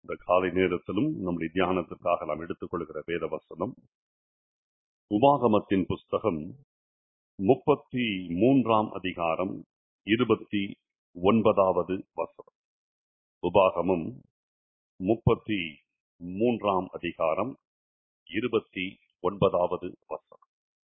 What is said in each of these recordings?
இந்த காலை நேரத்திலும் நம்முடைய தியானத்திற்காக நாம் எடுத்துக்கொள்கிற வேத வசனம் உபாகமத்தின் புஸ்தகம் 33ஆம் அதிகாரம் 29வது வசனம். உபாகமம் 33ஆம் அதிகாரம் 29வது வசனம்.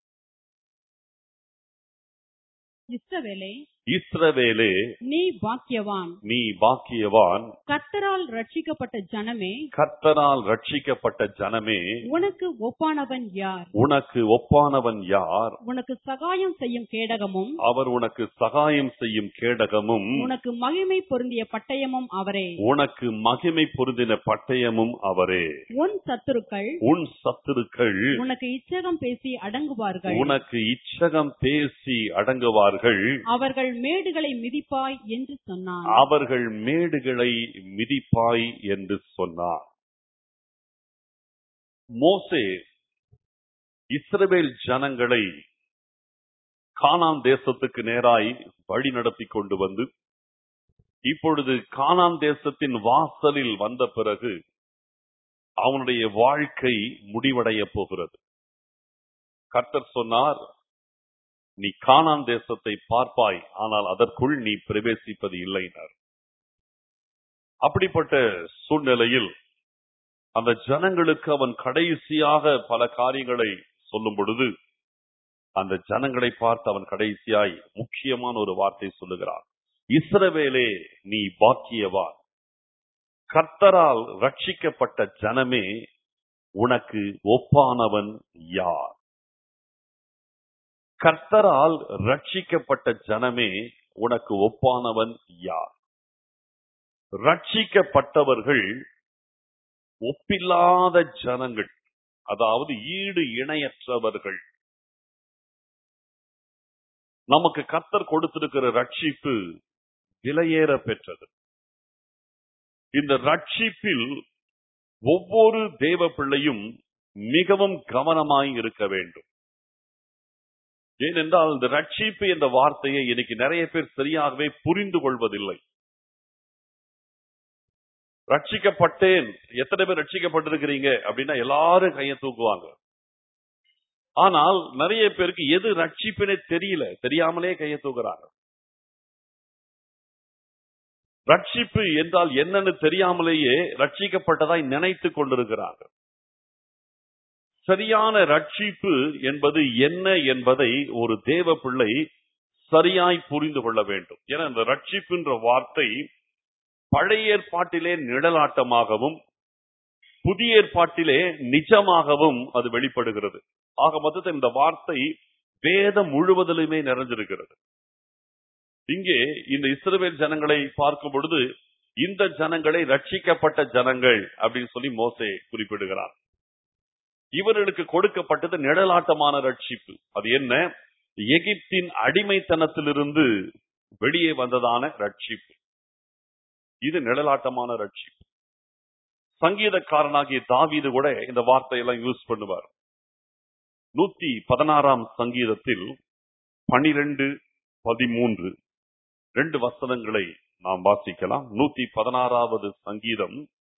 இஸ்ரவேலே, நீ பாக்கியவான், நீ பாக்கியவான், கர்த்தரால் ரட்சிக்கப்பட்ட ஜனமே, கர்த்தரால் ரட்சிக்கப்பட்ட ஜனமே, உனக்கு ஒப்பானவன் யார்? உனக்கு ஒப்பானவன் யார்? உனக்கு சகாயம் செய்யும் கேடகமும், அவர் உனக்கு சகாயம் செய்யும் கேடகமும், உனக்கு மகிமை பொருந்திய பட்டயமும் அவரே. உனக்கு மகிமை பொருந்தின பட்டயமும் அவரே. உன் சத்துருக்கள் உனக்கு இச்சகம் பேசி அடங்குவார்கள், உனக்கு இச்சகம் பேசி அடங்குவார்கள், அவர்கள் மேடுகளை மிதிப்பாய் என்று சொன்னார். அவர்கள் மேடுகளை மிதிப்பாய் என்று சொன்னார். மோசே இஸ்ரவேல் ஜனங்களை கானான் தேசத்துக்கு நேராய் வழி நடத்தி கொண்டு வந்து, இப்பொழுது கானான் தேசத்தின் வாசலில் வந்த பிறகு அவனுடைய வாழ்க்கை முடிவடைய போகிறது. கர்த்தர் சொன்னார், நீ கானான் தேசத்தை பார்ப்பாய், ஆனால் அதற்குள் நீ பிரவேசிப்பது இல்லைனார். அப்படிப்பட்ட சூழ்நிலையில் அந்த ஜனங்களுக்கு அவன் கடைசியாக பல காரியங்களை சொல்லும் பொழுது, அந்த ஜனங்களை பார்த்து அவன் கடைசியாய் முக்கியமான ஒரு வார்த்தை சொல்லுகிறார். இஸ்ரவேலே, நீ பாக்கியவான், கர்த்தரால் ரட்சிக்கப்பட்ட ஜனமே, உனக்கு ஒப்பானவன் யார்? கர்த்தரால் ரட்சிக்கப்பட்ட ஜனமே, உனக்கு ஒப்பானவன் யார்? ரட்சிக்கப்பட்டவர்கள் ஒப்பில்லாத ஜனங்கள், அதாவது ஈடு இணையற்றவர்கள். நமக்கு கர்த்தர் கொடுத்திருக்கிற ரட்சிப்பு விலையேற பெற்றது. இந்த ரட்சிப்பில் ஒவ்வொரு தேவ பிள்ளையும் மிகவும் கவனமாய் இருக்க வேண்டும். ஏனென்றால் இந்த ரட்சிப்பு என்ற வார்த்தையை இன்னைக்கு நிறைய பேர் சரியாகவே புரிந்து கொள்வதில்லை. ரட்சிக்கப்பட்டேன், எத்தனை பேர் ரட்சிக்கப்பட்டிருக்கிறீங்க அப்படின்னா எல்லாரும் கையை தூக்குவாங்க. ஆனால் நிறைய பேருக்கு எது ரட்சிப்புனே தெரியல, தெரியாமலே கையை தூக்குறாங்க. ரட்சிப்பு என்றால் என்னன்னு தெரியாமலேயே ரட்சிக்கப்பட்டதாய் நினைத்து கொண்டிருக்கிறாங்க. சரியான ரட்சிப்பு என்பது என்ன என்பதை ஒரு தேவ பிள்ளை சரியாய் புரிந்து கொள்ள வேண்டும். ஏன்னா இந்த ரட்சிப்புன்ற வார்த்தை பழைய ஏற்பாட்டிலே நிழலாட்டமாகவும் புதிய ஏற்பாட்டிலே நிஜமாகவும் அது வெளிப்படுகிறது. ஆக மொத்தத்தில் இந்த வார்த்தை வேதம் முழுவதிலுமே நிறைஞ்சிருக்கிறது. இங்கே இந்த இஸ்ரவேல் ஜனங்களை பார்க்கும் பொழுது இந்த ஜனங்களை ரட்சிக்கப்பட்ட ஜனங்கள் அப்படின்னு சொல்லி மோசே குறிப்பிடுகிறார். இவர்களுக்கு கொடுக்கப்பட்டது நிழலாட்டமான ரட்சிப்பு. அது என்ன? எகிப்தின் அடிமைத்தனத்திலிருந்து வெளியே வந்ததான ரட்சிப்பு. இது நிழலாட்டமான ரட்சிப்பு. சங்கீதக்காரனாகிய தாவீது கூட இந்த வார்த்தையெல்லாம் யூஸ் பண்ணுவார். 116ஆம் சங்கீதத்தில் 12-13 2 வசனங்களை நாம் வாசிக்கலாம். 116வது சங்கீதம்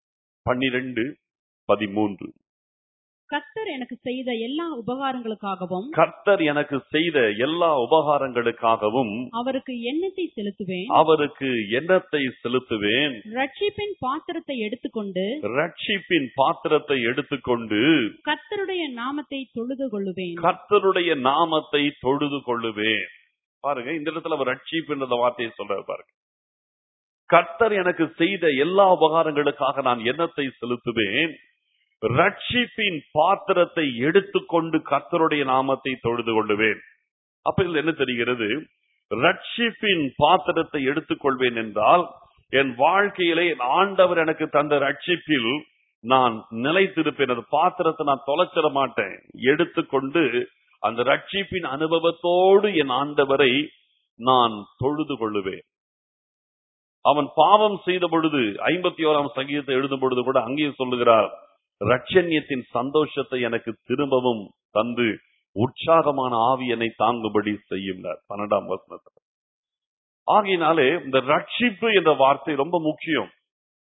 12-13. கர்த்தர் எனக்கு செய்த எல்லா உபகாரங்களுக்காகவும், கர்த்தர் எனக்கு செய்த எல்லா உபகாரங்களுக்காகவும் அவருக்கு எண்ணத்தை செலுத்துவேன், அவருக்கு எண்ணத்தை செலுத்துவேன். ரட்சிப்பின் பாத்திரத்தை எடுத்துக்கொண்டு, ரட்சிப்பின் பாத்திரத்தை எடுத்துக்கொண்டு கர்த்தருடைய நாமத்தை தொழுது கொள்ளுவேன், கர்த்தருடைய நாமத்தை தொழுது கொள்ளுவேன். பாருங்க, இந்த இடத்துல அவர் ரட்சிப்புன்ற வார்த்தையை சொல்றாரு பாருங்க. கர்த்தர் எனக்கு செய்த எல்லா உபகாரங்களுக்காக நான் எண்ணத்தை செலுத்துவேன், ரட்சிப்பின் பாத்திரத்தை எடுத்துக்கொண்டு கர்த்தருடைய நாமத்தை தொழுது கொள்ளுவேன். அப்ப இதுல என்ன தெரிகிறது? ரட்சிப்பின் பாத்திரத்தை எடுத்துக்கொள்வேன் என்றால் என் வாழ்க்கையிலே ஆண்டவர் எனக்கு தந்த ரட்சிப்பில் நான் நிலைத்திருப்பேன். அந்த பாத்திரத்தை நான் தொலைச்சிட மாட்டேன். எடுத்துக்கொண்டு அந்த ரட்சிப்பின் அனுபவத்தோடு என் ஆண்டவரை நான் தொழுது கொள்ளுவேன். அவன் பாவம் செய்த பொழுது 51ஆம் சங்கீதத்தை எழுதும் பொழுது கூட அங்கேயும் சொல்லுகிறார், ரட்சண்யத்தின் சந்தோஷத்தை எனக்கு திரும்பவும் தந்து உற்சாகமான ஆவி என்னை தாங்கும்படி செய்யும். 12ஆம் வசனத்தில். ஆகையினாலே இந்த ரட்சிப்பு என்ற வார்த்தை ரொம்ப முக்கியம்.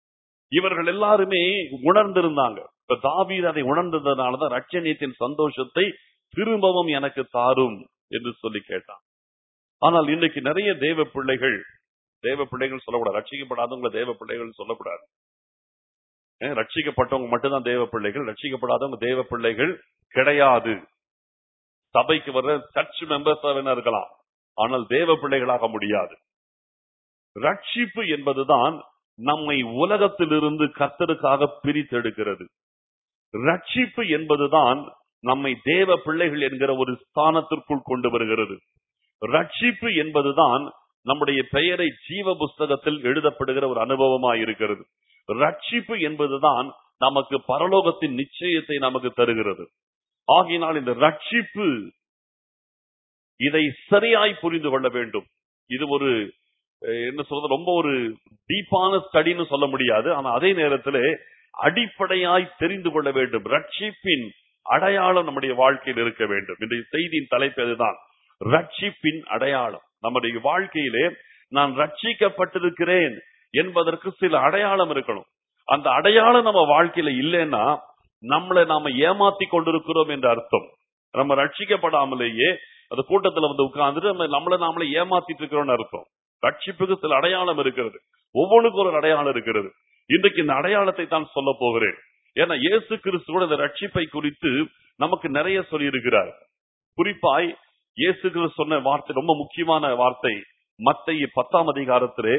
இவர்கள் எல்லாருமே உணர்ந்திருந்தாங்க. இப்ப தாவீது அதை உணர்ந்ததுனாலதான் ரட்சணியத்தின் சந்தோஷத்தை திரும்பவும் எனக்கு தாரும் என்று சொல்லி கேட்டான். ஆனால் இன்னைக்கு நிறைய தேவ பிள்ளைகள் சொல்லக்கூடாது, ரட்சிக்கப்படாதவங்களை தேவ பிள்ளைகள் சொல்லக்கூடாது. ரட்சிக்கப்பட்டவங்க மட்டும்தான் தேவ பிள்ளைகள், ரட்சிக்கப்படாதவங்க தேவ பிள்ளைகள் கிடையாது. சபைக்கு வர்ற சர்ச் மெம்பர்ஸ் இருக்கலாம், ஆனால் தேவ பிள்ளைகளாக முடியாது. ரட்சிப்பு என்பதுதான் நம்மை உலகத்திலிருந்து கர்த்தருக்காக பிரித்தெடுக்கிறது. ரட்சிப்பு என்பதுதான் நம்மை தேவ பிள்ளைகள் என்கிற ஒரு ஸ்தானத்திற்குள் கொண்டு வருகிறது. ரட்சிப்பு என்பதுதான் நம்முடைய பெயரை ஜீவ புஸ்தகத்தில் எழுதப்படுகிற ஒரு அனுபவமாய் இருக்கிறது. ரட்சிப்பு என்பதுதான் நமக்கு பரலோகத்தின் நிச்சயத்தை நமக்கு தருகிறது. ஆகினால் இந்த ரட்சிப்பு, இதை சரியாய் புரிந்து கொள்ள வேண்டும். இது ஒரு என்ன சொல்றது, ரொம்ப ஒரு டீப்பான ஸ்டடின்னு சொல்ல முடியாது. ஆனா அதே நேரத்தில் அடிப்படையாய் தெரிந்து கொள்ள வேண்டும். ரட்சிப்பின் அடையாளம் நம்முடைய வாழ்க்கையில் இருக்க வேண்டும். இன்றைய செய்தியின் தலைப்பு அதுதான், ரட்சிப்பின் அடையாளம். நம்முடைய வாழ்க்கையிலே நான் ரட்சிக்கப்பட்டிருக்கிறேன் என்பதற்கு சில அடையாளம் இருக்கணும். அந்த அடையாளம் நம்ம வாழ்க்கையில இல்லைன்னா நம்மளை நாம ஏமாத்தி கொண்டிருக்கிறோம் என்ற அர்த்தம். நம்ம ரட்சிக்கப்படாமலேயே அந்த கூட்டத்துல வந்து உட்கார்ந்துட்டு நம்மளை நாமளே ஏமாத்திட்டு இருக்கிறோம்னு அர்த்தம். ரட்சிப்புக்கு சில அடையாளம் இருக்கிறது, ஒவ்வொன்றுக்கும் ஒரு அடையாளம் இருக்கிறது. இன்றைக்கு இந்த அடையாளத்தை தான் சொல்ல போகிறேன். ஏன்னா இயேசு கிறிஸ்துவோட இந்த ரட்சிப்பை குறித்து நமக்கு நிறைய சொல்லி இருக்கிறார். குறிப்பாய் இயேசு கிறிஸ்து சொன்ன வார்த்தை ரொம்ப முக்கியமான வார்த்தை. மத்தேயு 10ஆம் அதிகாரத்திலே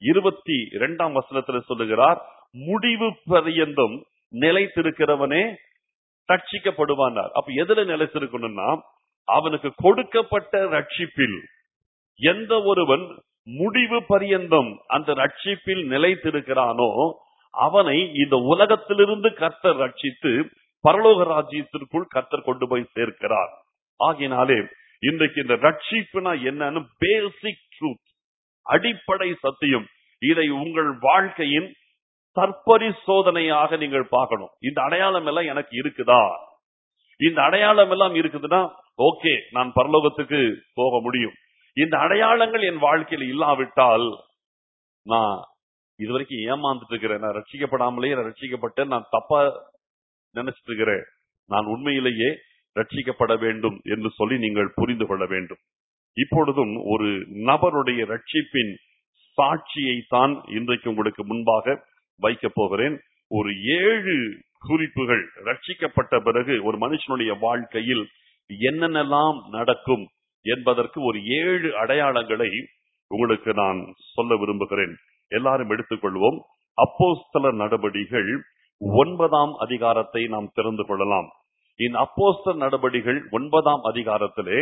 22ஆம் வசனத்திலே சொல்லுகிறார், முடிவு பரியந்தம் நிலைத்திருக்கிறவனே ரட்சிக்கப்படுவானார். அப்ப எதுல நிலைத்திருக்கணும்னா, அவனுக்கு கொடுக்கப்பட்ட ரட்சிப்பில் எந்த ஒருவன் முடிவு பரியந்தம் அந்த ரட்சிப்பில் நிலைத்திருக்கிறானோ அவனை இந்த உலகத்திலிருந்து கர்த்தர் ரட்சித்து பரலோக ராஜ்யத்திற்குள் கர்த்தர் கொண்டு போய் சேர்க்கிறார். ஆகினாலே இன்றைக்கு இந்த ரட்சிப்புனா என்னன்னு பேசிக் ட்ரூத், அடிப்படை சத்தியம், இதை உங்கள் வாழ்க்கையின் தற்பரிசோதனையாக நீங்கள் பார்க்கணும். இந்த அடையாளம் எல்லாம் எனக்கு இருக்குதா? இந்த அடையாளம் எல்லாம் இருக்குதுன்னா ஓகே, நான் பரலோகத்துக்கு போக முடியும். இந்த அடையாளங்கள் என் வாழ்க்கையில் இல்லாவிட்டால் நான் இதுவரைக்கும் ஏமாந்துட்டு இருக்கிறேன், நான் ரட்சிக்கப்படாமலேயே ரட்சிக்கப்பட்டேன், நான் தப்பா நினைச்சிட்டு இருக்கிறேன். நான் உண்மையிலேயே ரட்சிக்கப்பட வேண்டும் என்று சொல்லி நீங்கள் புரிந்து கொள்ள வேண்டும். இப்பொழுதும் ஒரு நபருடைய ரட்சிப்பின் சாட்சியை தான் இன்றைக்கு உங்களுக்கு முன்பாக வைக்க போகிறேன். ஒரு 7 குறிப்புகள், ரட்சிக்கப்பட்ட பிறகு ஒரு மனுஷனுடைய வாழ்க்கையில் என்னென்னலாம் நடக்கும் என்பதற்கு ஒரு 7 அடையாளங்களை உங்களுக்கு நான் சொல்ல விரும்புகிறேன். எல்லாரும் எடுத்துக்கொள்வோம். அப்போஸ்தலர் நடபடிகள் 9ஆம் அதிகாரத்தை நாம் திறந்து கொள்ளலாம். இந்த அப்போஸ்தலர் நடபடிகள் 9ஆம் அதிகாரத்திலே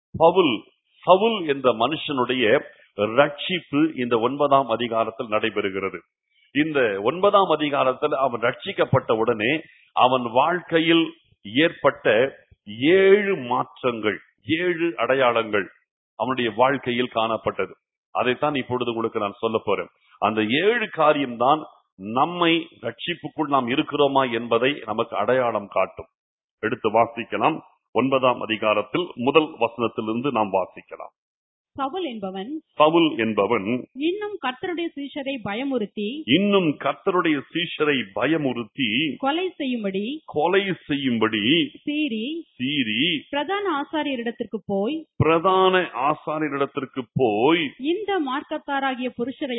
சவுல் என்ற மனுஷனுடைய ரட்சிப்பு இந்த 9ஆம் அதிகாரத்தில் நடைபெறுகிறது. இந்த 9ஆம் அதிகாரத்தில் அவன் ரட்சிக்கப்பட்ட உடனே அவன் வாழ்க்கையில் ஏற்பட்ட 7 மாற்றங்கள், 7 அடையாளங்கள் அவனுடைய வாழ்க்கையில் காணப்பட்டது. அதைத்தான் இப்பொழுது உங்களுக்கு நான் சொல்ல போறேன். அந்த 7 காரியம்தான் நம்மை ரட்சிப்புக்குள் நாம் இருக்கிறோமா என்பதை நமக்கு அடையாளம் காட்டும். எடுத்து வாசிக்கலாம். 9ஆம் அதிகாரத்தில் முதல் வசனத்திலிருந்து நாம் வாசிக்கலாம். சவுல் என்பவன் இன்னும் கர்த்தருடைய சீஷரை பயமுறுத்தி கொலை செய்யும்படி சீறி பிரதான ஆசாரியரிடத்திற்கு போய் இந்த மார்க்கத்தாராகிய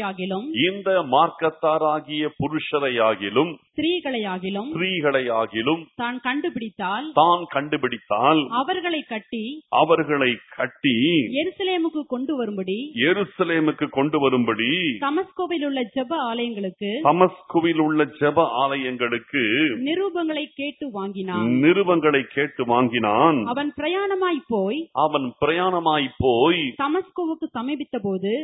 புருஷரையாகிலும் ஸ்திரீகளையாகிலும் தான் கண்டுபிடித்தால் அவர்களை கட்டி எருசலேமுக்கு கொண்டு வரும்படி தமஸ்குவில் உள்ள ஜெப ஆலயங்களுக்கு நிருபங்களை கேட்டு வாங்கினான். அவன் பிரயாணமாய் போய் தமஸ்குவுக்கு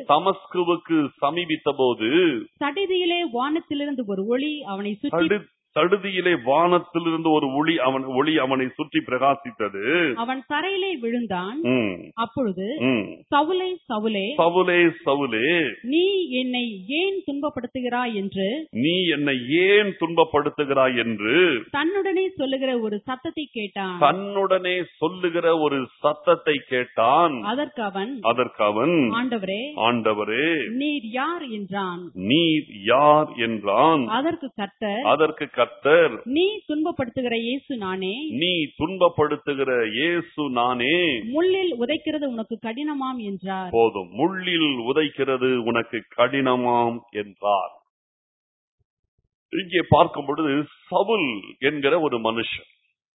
சமீபித்த போது சடிதியிலே வானத்திலிருந்து ஒரு ஒளி அவனை சுற்றி சடுதியிலே வானத்திலிருந்து ஒரு ஒளி அவனை சுற்றி பிரகாசித்தது. அவன் தரையிலே விழுந்தான். அப்பொழுது ம். சவுலே, சவுலே, சவுலே, சவுலே, நீ என்னை ஏன் துன்பப்படுத்துகிறாய் என்று நீ என்னை ஏன் துன்பப்படுத்துகிறாய் என்று தன்னுடனே சொல்லுகிற ஒரு சத்தத்தை கேட்டான். தன்னுடனே சொல்லுகிற ஒரு சத்தத்தை கேட்டான். அதற்கு அவன் ஆண்டவரே, ஆண்டவரே, நீர் யார் என்றான். நீர் யார் என்றான். அதற்கு கர்த்தர், நீ துன்பப்படுத்துகிற இயேசு நானே. நீ துன்பப்படுத்துகிற இயேசு நானே. முள்ளில் உதைக்கிறது உனக்கு கடினமாம் என்றார். போதும், முள்ளில் உதைக்கிறது உனக்கு கடினமாம் என்றார். இங்கே பார்க்கும் பொழுது சவுல் என்கிற ஒரு மனுஷன்,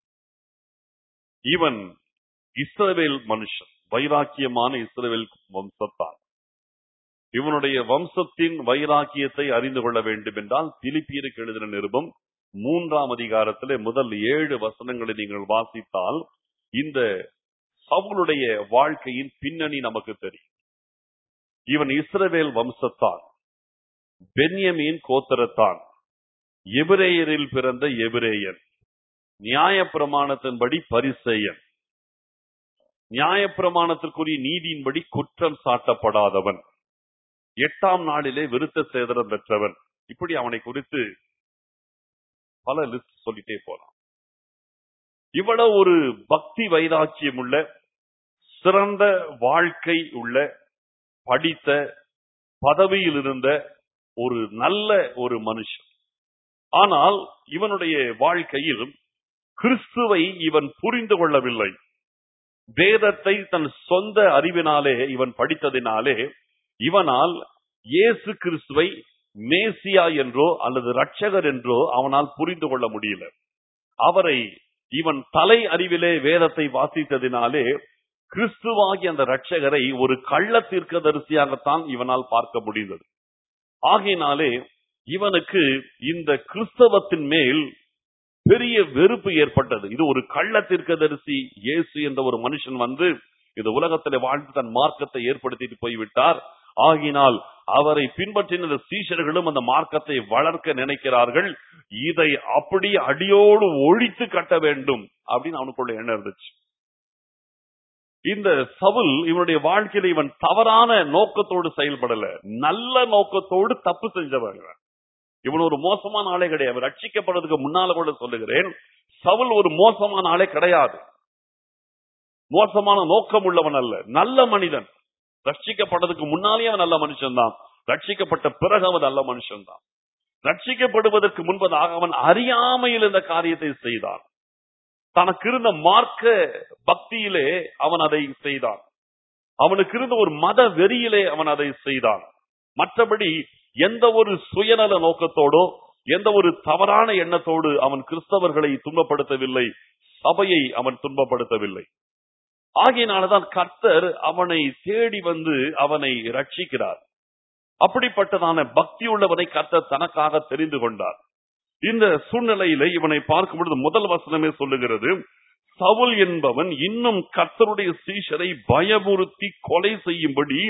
இவன் இஸ்ரவேல் மனுஷன், வைராக்கியமான இஸ்ரவேல் வம்சத்தான். இவனுடைய வம்சத்தின் வைராக்கியத்தை அறிந்து கொள்ள வேண்டும் என்றால் பிலிப்பியருக்கு எழுதின நிருபம் 3ஆம் அதிகாரத்திலே முதல் 7 வசனங்களை நீங்கள் வாசித்தால் இந்த சவுலுடைய வாழ்க்கையின் பின்னணி நமக்கு தெரியும். இவன் இஸ்ரவேல் வம்சத்தான், பென்யமீன் கோத்திரத்தான், எபிரேயரில் பிறந்த எபிரேயன், நியாயப்பிரமாணத்தின்படி பரிசேயன், நியாயப்பிரமாணத்திற்குரிய நீதியின்படி குற்றம் சாட்டப்படாதவன், 8ஆம் நாளிலே விருத்த சேதனம் பெற்றவன். இப்படி அவனை குறித்து பல லிஸ்ட் சொல்லிட்டே போலாம். இவ்வளவு ஒரு பக்தி வைராக்கியம் உள்ள, சிறந்த வாழ்க்கை உள்ள, படித்த, பதவியில் இருந்த ஒரு நல்ல ஒரு மனுஷன். ஆனால் இவனுடைய வாழ்க்கையில் கிறிஸ்துவை இவன் புரிந்து கொள்ளவில்லை. வேதத்தை தன் சொந்த அறிவினாலே இவன் படித்ததினாலே இவனால் இயேசு கிறிஸ்துவை மேசியா என்றோ அல்லது இரட்சகர் என்றோ அவனால் புரிந்து கொள்ள முடியல. அவரை இவன் தலை அறிவிலே வேதத்தை வாசித்ததினாலே கிறிஸ்துவாகிய அந்த இரட்சகரை ஒரு கள்ள தீர்க்கதரிசியாகத்தான் இவனால் பார்க்க முடிந்தது. ஆகையினாலே இவனுக்கு இந்த கிறிஸ்தவத்தின் மேல் பெரிய வெறுப்பு ஏற்பட்டது. இது ஒரு கள்ள தீர்க்கதரிசி இயேசு என்ற ஒரு மனுஷன் வந்து இந்த உலகத்திலே வாழ்ந்து தன் மார்க்கத்தை ஏற்படுத்திட்டு போய்விட்டார். ஆகினால் அவரை பின்பற்றின சீஷர்களும் அந்த மார்க்கத்தை வளர்க்க நினைக்கிறார்கள். இதை அப்படி அடியோடு ஒழித்து கட்ட வேண்டும் அப்படின்னு அவனுக்குள்ள எண்ணம் இருந்துச்சு. இந்த சவுல் இவனுடைய வாழ்க்கையில இவன் தவறான நோக்கத்தோடு செயல்படல, நல்ல நோக்கத்தோடு தப்பு செஞ்சவன். இவன் ஒரு மோசமான ஆளே கிடையாது. ரட்சிக்கப்படுறதுக்கு முன்னால கூட சொல்லுகிறேன், சவுல் ஒரு மோசமான ஆளே கிடையாது. மோசமான நோக்கம் உள்ளவன் அல்ல, நல்ல மனிதன். ரட்சிக்கப்பட்டதுக்கு முன்னாலே அவன் நல்ல மனுஷன் தான், ரட்சிக்கப்பட்ட பிறகு அவன் நல்ல மனுஷன் தான். ரட்சிக்கப்படுவதற்கு முன்பதாக அவன் அறியாமையில் இந்த காரியத்தை செய்தான். தனக்கு இருந்த மார்க்க பக்தியிலே அவன் அதை செய்தான். அவனுக்கு இருந்த ஒரு மத வெறியிலே அவன் அதை செய்தான். மற்றபடி எந்த ஒரு சுயநல நோக்கத்தோடோ எந்த ஒரு தவறான எண்ணத்தோடு அவன் கிறிஸ்தவர்களை துன்பப்படுத்தவில்லை, சபையை அவன் துன்பப்படுத்தவில்லை. ஆகையினாலதான் கர்த்தர் அவனை தேடி வந்து அவனை ரட்சிக்கிறார். அப்படிப்பட்டதான பக்தி உள்ளவனை கர்த்தர் தனக்காக தெரிந்து கொண்டார். இந்த சூழ்நிலையில இவனை பார்க்கும் பொழுது முதல் வசனமே சொல்லுகிறது, சவுல் என்பவன் இன்னும் கர்த்தருடைய சீஷரை பயமுறுத்தி கொலை செய்யும்படி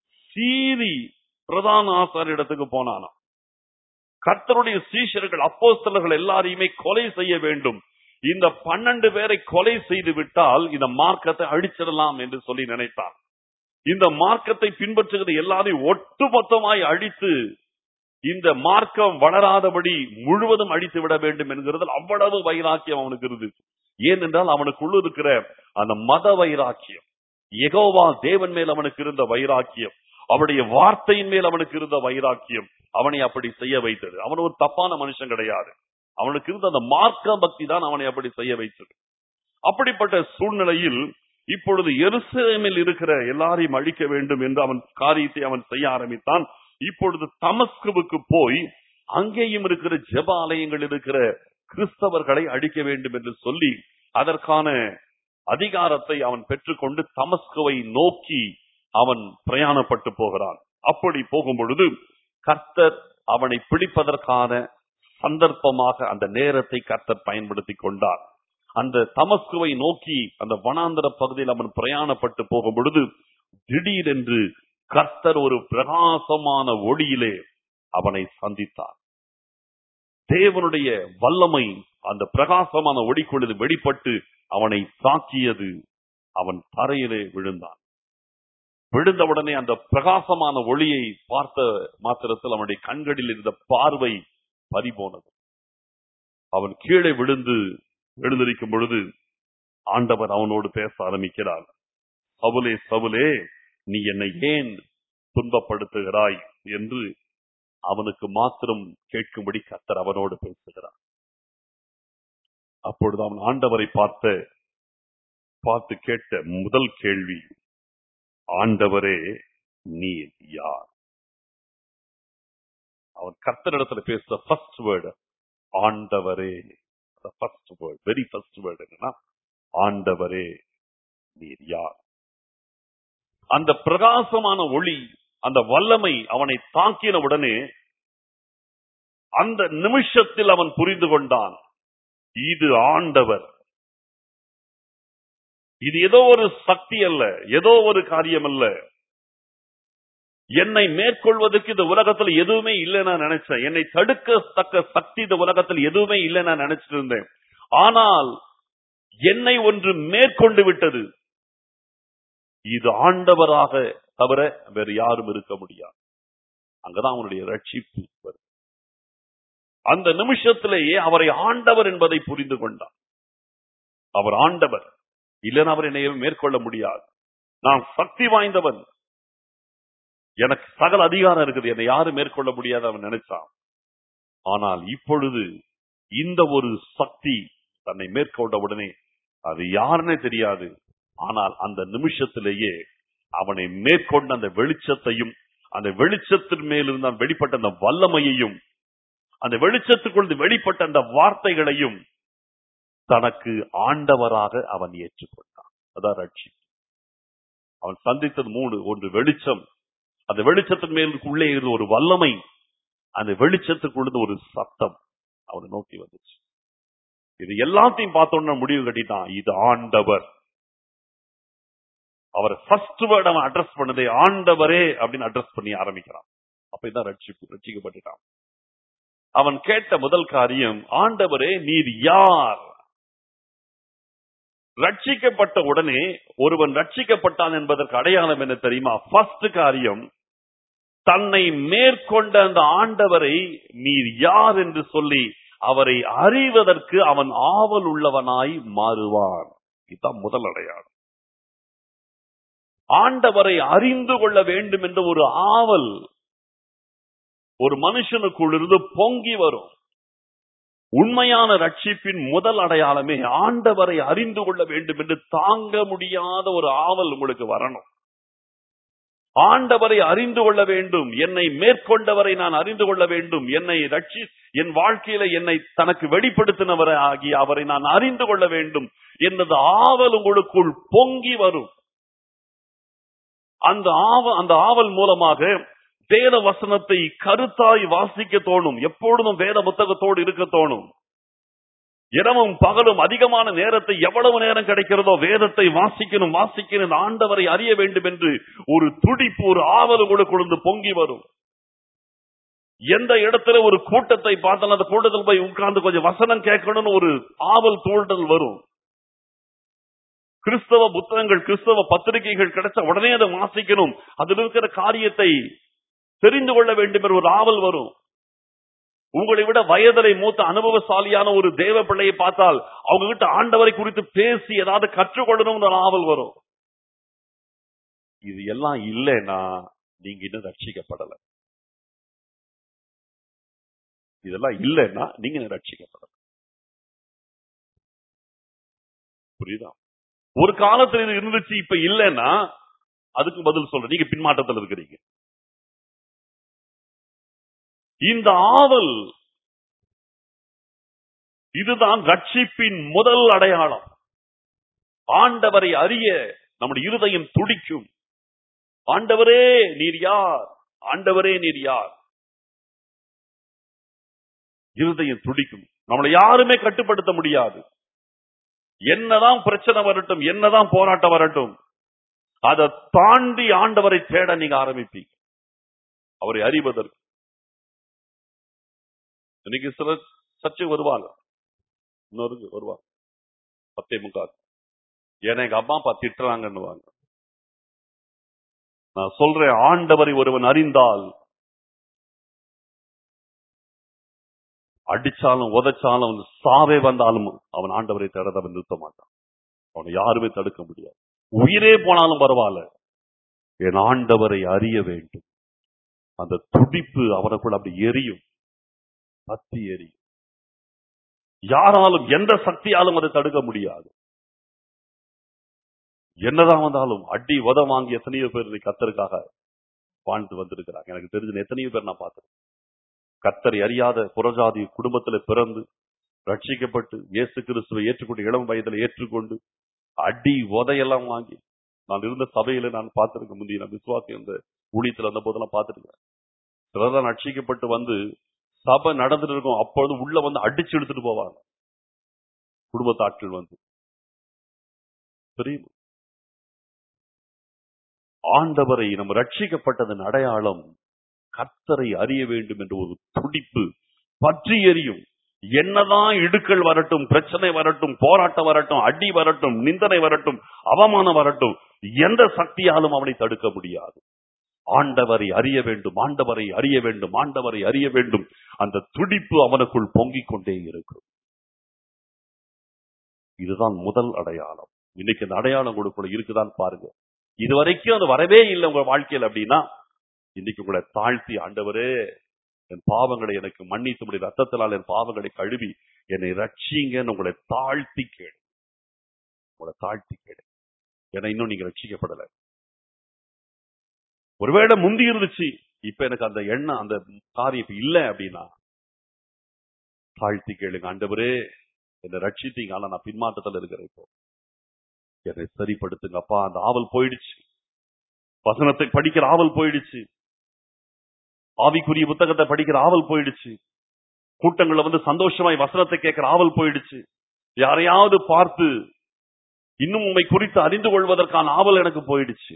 சீறி பிரதான ஆசாரியரிடத்துக்கு போனானாம். கர்த்தருடைய சீஷர்கள் அப்போஸ்தலர்கள் எல்லாரையுமே கொலை செய்ய வேண்டும், இந்த 12 பேரை கொலை செய்து விட்டால் இந்த மார்க்கத்தை அழிச்சிடலாம் என்று சொல்லி நினைத்தான். இந்த மார்க்கத்தை பின்பற்றுகிற எல்லாரையும் ஒட்டுமொத்தமாய் அழித்து இந்த மார்க்கம் வளராதபடி முழுவதும் அழித்து விட வேண்டும் என்கிறது அவ்வளவு வைராக்கியம் அவனுக்கு இருந்துச்சு. ஏனென்றால் அவனுக்குள்ள இருக்கிற அந்த மத வைராக்கியம், யெகோவா தேவன் மேல் அவனுக்கு இருந்த வைராக்கியம், அவருடைய வார்த்தையின் மேல் அவனுக்கு இருந்த வைராக்கியம் அவனை அப்படி செய்ய வைத்தது. அவன் ஒரு தப்பான மனுஷன் கிடையாது, அவனுக்கு இருந்த அந்த மார்க்க பக்தி தான் அவனை அப்படி செய்ய வைத்தது. அப்படிப்பட்ட சூழ்நிலையில் இப்பொழுது எருசலேமில் இருக்கிற எல்லாரையும் அழிக்க வேண்டும் என்று அவன் காரியத்தை அவன் செய்ய ஆரம்பித்தான். இப்பொழுது தமஸ்குவுக்கு போய் அங்கேயும் இருக்கிற ஜெப ஆலயங்கள் இருக்கிற கிறிஸ்தவர்களை அழிக்க வேண்டும் என்று சொல்லி அதற்கான அதிகாரத்தை அவன் பெற்றுக்கொண்டு தமஸ்குவை நோக்கி அவன் பிரயாணப்பட்டு போகிறான். அப்படி போகும் பொழுது கர்த்தர் அவனை பிடிப்பதற்கான சந்தர்ப்பமாக அந்த நேரத்தை கர்த்தர் பயன்படுத்தி கொண்டார். அந்த தமஸ்குவை நோக்கி அந்த வனாந்தர பகுதியில் அவன் பிரயாணப்பட்டு போகும் பொழுது திடீரென்று கர்த்தர் ஒரு பிரகாசமான ஒளியிலே அவனை சந்தித்தார். தேவனுடைய வல்லமை அந்த பிரகாசமான ஒளிக்குள்ளது வெளிப்பட்டு அவனை தாக்கியது. அவன் தரையிலே விழுந்தான். விழுந்தவுடனே அந்த பிரகாசமான ஒளியை பார்த்த மாத்திரத்தில் அவனுடைய கண்களில் இருந்த பார்வை பறிபோனது. அவன் கீழே விழுந்து எழுந்திருக்கும் பொழுது ஆண்டவர் அவனோடு பேச ஆரம்பிக்கிறார். சவுலே, சவுலே, நீ என்னை ஏன் துன்பப்படுத்துகிறாய் என்று அவனுக்கு மாத்திரம் கேட்கும்படி கர்த்தர் அவனோடு பேசுகிறார். அப்பொழுது அவன் ஆண்டவரை பார்த்து கேட்ட முதல் கேள்வி, ஆண்டவரே நீர் யார்? அவன் கர்த்தரிடத்துல பேசுற ஃபர்ஸ்ட் வேர்டு ஆண்டவரே. First word, very first word என்னன்னா ஆண்டவரே நீர் யார்? அந்த பிரகாசமான ஒளி, அந்த வல்லமை அவனை தாக்கின உடனே அந்த நிமிஷத்தில் அவன் புரிந்து கொண்டான், இது ஆண்டவர். இது ஏதோ ஒரு சக்தி அல்ல, ஏதோ ஒரு காரியம் அல்ல. என்னை மேற்கொள்வதற்கு இந்த உலகத்தில் எதுவுமே இல்லை நான் நினைச்சேன். என்னை தடுக்கத்தக்க சக்தி இந்த உலகத்தில் எதுவுமே இல்லை நான் நினைச்சிட்டு இருந்தேன். ஆனால் என்னை ஒன்று மேற்கொண்டு விட்டது. இது ஆண்டவராக தவிர வேறு யாரும் இருக்க முடியாது. அங்கதான் அவனுடைய ரட்சிப்பு வருது. அந்த நிமிஷத்திலேயே அவரை ஆண்டவர் என்பதை புரிந்து கொண்டான். அவர் ஆண்டவர், இல்லைன்னா அவர் என்னை மேற்கொள்ள முடியாது. நான் சக்தி வாய்ந்தவன், எனக்கு சகல அதிகாரம் இருக்குது, என்னை யாரும் மேற்கொள்ள முடியாது அவன் நினைச்சான். ஆனால் இப்பொழுது இந்த ஒரு சக்தி தன்னை மேற்கொண்ட உடனே அது யாருன்னே தெரியாது. ஆனால் அந்த நிமிஷத்திலேயே அவனை மேற்கொண்ட அந்த வெளிச்சத்தையும், அந்த வெளிச்சத்தின் மேலிருந்து வெளிப்பட்ட அந்த வல்லமையையும், அந்த வெளிச்சத்துக்குள் வெளிப்பட்ட அந்த வார்த்தைகளையும் தனக்கு ஆண்டவராக அவன் ஏற்றுக்கொண்டான். அதான் ரட்சி. அவன் சந்தித்தது 3. ஒன்று வெளிச்சம், அந்த வெளிச்சத்தின் மேலுக்குள்ளே இருந்த ஒரு வல்லமை, அந்த வெளிச்சத்துக்குள்ள ஒரு சத்தம் அவனை நோக்கி வந்துச்சு. இது எல்லாத்தையும் பார்த்தோன்னா முடிவு கட்டிட்டான், இது ஆண்டவர். அவர் ஃபர்ஸ்ட் வேர்ட் அவன் அட்ரஸ் பண்ணதே ஆண்டவரே அப்படின்னு அட்ரஸ் பண்ணி ஆரம்பிக்கிறான். அப்பதான் ரட்சிக்கப்பட்டுட்டான். அவன் கேட்ட முதல் காரியம், ஆண்டவரே நீர் யார்? ரட்சிக்கப்பட்ட உடனே ஒருவன் ரட்சிக்கப்பட்டான் என்பதற்கு அடையாளம் என்ன தெரியுமா? ஃபர்ஸ்ட் காரியம், தன்னை மேற்கொண்ட அந்த ஆண்டவரை நீர் யார் என்று சொல்லி அவரை அறிவதற்கு அவன் ஆவல் உள்ளவனாய் மாறுவான். இதுதான் முதல் அடையாளம். ஆண்டவரை அறிந்து கொள்ள வேண்டும் என்ற ஒரு ஆவல் ஒரு மனுஷனுக்குள் இருந்து பொங்கி வரும். உண்மையான ரட்சிப்பின் முதல் அடையாளமே ஆண்டவரை அறிந்து கொள்ள வேண்டும் என்று தாங்க முடியாத ஒரு ஆவல் உங்களுக்கு வரணும். ஆண்டவரை அறிந்து கொள்ள வேண்டும், என்னை மேற்கொண்டவரை நான் அறிந்து கொள்ள வேண்டும், என்னை என் வாழ்க்கையில என்னை தனக்கு வெளிப்படுத்தினவரை ஆகி அவரை நான் அறிந்து கொள்ள வேண்டும் என்பது ஆவல் உங்களுக்குள் பொங்கி வரும். அந்த ஆவல் மூலமாக வேத வசனத்தை கருத்தாய் வாசிக்க தோணும். எப்பொழுதும் வேத புத்தகத்தோடு இருக்க தோணும். இரவும் பகலும் அதிகமான நேரத்தை, எவ்வளவு நேரம் கிடைக்கிறதோ வேதத்தை வாசிக்கணும், ஆண்டவரை அறிய வேண்டும் என்று ஒரு துடிப்பு, ஒரு ஆவல் உங்களுக்குள் பொங்கி வரும். எந்த இடத்துல ஒரு கூட்டத்தை பார்த்தாலும் அந்த கூட்டத்தில் போய் உட்கார்ந்து கொஞ்சம் வசனம் கேட்கணும்னு ஒரு ஆவல் தூண்டல் வரும். கிறிஸ்தவ புத்தகங்கள், கிறிஸ்தவ பத்திரிகைகள் கிடைச்ச உடனே அதை வாசிக்கணும், அதில் இருக்கிற காரியத்தை தெரிந்து கொள்ள வேண்டும் என்ற ஒரு ஆவல் வரும். உங்களை விட வயதிலே மூத்த அனுபவசாலியான ஒரு தேவ பிள்ளையை பார்த்தால் அவங்க கிட்ட ஆண்டவரை குறித்து பேசி ஏதாவது கற்றுக்கொள்ளணும் ஒரு ஆவல் வரும். இது எல்லாம் இல்லைன்னா நீங்க இன்னும் ரட்சிக்கப்படல. இதெல்லாம் இல்லைன்னா நீங்க ரட்சிக்கப்படல. புரியுதா? ஒரு காலத்துல இது இருந்துச்சு, இப்ப இல்லைன்னா அதுக்கு பதில் சொல்ற, நீங்க பின்மாற்றத்தில் இருக்கிறீங்க. இந்த ஆவல், இதுதான் ரட்சிப்பின் முதல் அடையாளம். ஆண்டவரை அறிய நம்முடைய இருதயம் துடிக்கும். ஆண்டவரே நீர் யார்? ஆண்டவரே நீர் யார்? இருதயம் துடிக்கும். நம்மளை யாருமே கட்டுப்படுத்த முடியாது. என்னதான் பிரச்சனை வரட்டும், என்னதான் போராட்டம் வரட்டும், அதை தாண்டி ஆண்டவரை தேட நீங்க ஆரம்பிப்பீங்க, அவரை அறிவதற்கு. இன்னைக்கு சிலர் சர்ச்சைக்கு வருவாங்க, இன்னொரு வருவாங்க 10:45. ஏன்னா எங்க அம்மா அப்பா திட்டுறாங்கன்னுவாங்க. நான் சொல்றேன், ஆண்டவரை ஒருவன் அறிந்தால் அடிச்சாலும் உதைச்சாலும் சாவே வந்தாலும் அவன் ஆண்டவரை தேட அவன் நிறுத்த மாட்டான். அவனை யாருமே தடுக்க முடியாது. உயிரே போனாலும் பரவாயில்ல, என் ஆண்டவரை அறிய வேண்டும். அந்த துடிப்பு அவனுக்குள்ள அப்படி எரியும், பத்தி எரியும். யாராலும் எந்த சக்தியாலும் அதை தடுக்க முடியாது. என்னதான் வந்தாலும் அடி உத வாங்கி எத்தனையோ பேர் கர்த்தருக்காக வாழ்ந்து வந்திருக்கிறாங்க. எனக்கு தெரிஞ்ச எத்தனையோ பேர் நான் பார்த்திருக்கேன். கர்த்தரை அறியாத புறஜாதி குடும்பத்தில் பிறந்து ரட்சிக்கப்பட்டு இயேசு கிறிஸ்துவை ஏற்றுக்கொண்டு இளம் வயதில் ஏற்றுக்கொண்டு அடி உதையெல்லாம் வாங்கி, நான் இருந்த சபையில நான் பார்த்திருக்கேன். முந்தைய நான் விசுவாசி அந்த ஊழியத்தில் வந்த போதெல்லாம் பார்த்திருக்கேன். சிலர் ரட்சிக்கப்பட்டு வந்து சபை நடந்துட்டு இருக்கும், அப்பொழுது உள்ள வந்து அடிச்சு எடுத்துட்டு போவாங்க குடும்பத்தாட்கள் வந்து. தெரியும், ஆண்டவரை நம்ம ரட்சிக்கப்பட்டதன் அடையாளம் கர்த்தரை அறிய வேண்டும் என்ற ஒரு துடிப்பு பற்றி எரியும். என்னதான் இடுக்கள் வரட்டும், பிரச்சனை வரட்டும், போராட்டம் வரட்டும், அடி வரட்டும், நிந்தனை வரட்டும், அவமானம் வரட்டும், எந்த சக்தியாலும் அவனை தடுக்க முடியாது. ஆண்டவரை அறிய வேண்டும், ஆண்டவரை அறிய வேண்டும், ஆண்டவரை அறிய வேண்டும். அந்த துடிப்பு அவனுக்குள் பொங்கிக் கொண்டே இருக்கும். இதுதான் முதல் அடையாளம். இன்னைக்கு அந்த அடையாளம் கொடுக்கணும் இருக்குதான் பாருங்க. இதுவரைக்கும் அது வரவே இல்லை உங்க வாழ்க்கையில் அப்படின்னா, இன்னைக்கு உங்களை தாழ்த்தி, ஆண்டவரே என் பாவங்களை எனக்கு மன்னித்து முடிய ரத்தத்தினால் என் பாவங்களை கழுவி என்னை ரட்சிங்கன்னு உங்களை தாழ்த்தி கேளு. உங்களை தாழ்த்தி கேளு. ஏன்னா இன்னும் நீங்க ரட்சிக்கப்படலை. ஒருவேளை முந்தி இருந்துச்சு, இப்ப எனக்கு அந்த எண்ணம் அந்த காரியம் இப்ப இல்லை அப்படின்னா தாழ்த்தி கேளுங்க. ஆண்டவரே என்னை ரட்சித்தீங்க, ஆனா நான் பின்மாற்றத்தில் இருக்கிறேன், இப்போ என்னை சரிப்படுத்துங்க அப்பா. அந்த ஆவல் போயிடுச்சு, வசனத்தை படிக்கிற ஆவல் போயிடுச்சு, ஆவிக்குரிய புத்தகத்தை படிக்கிற ஆவல் போயிடுச்சு, கூட்டங்களை வந்து சந்தோஷமாய் வசனத்தை கேட்கிற ஆவல் போயிடுச்சு, யாரையாவது பார்த்து இன்னும் உண்மை குறித்து அறிந்து கொள்வதற்கான ஆவல் எனக்கு போயிடுச்சு.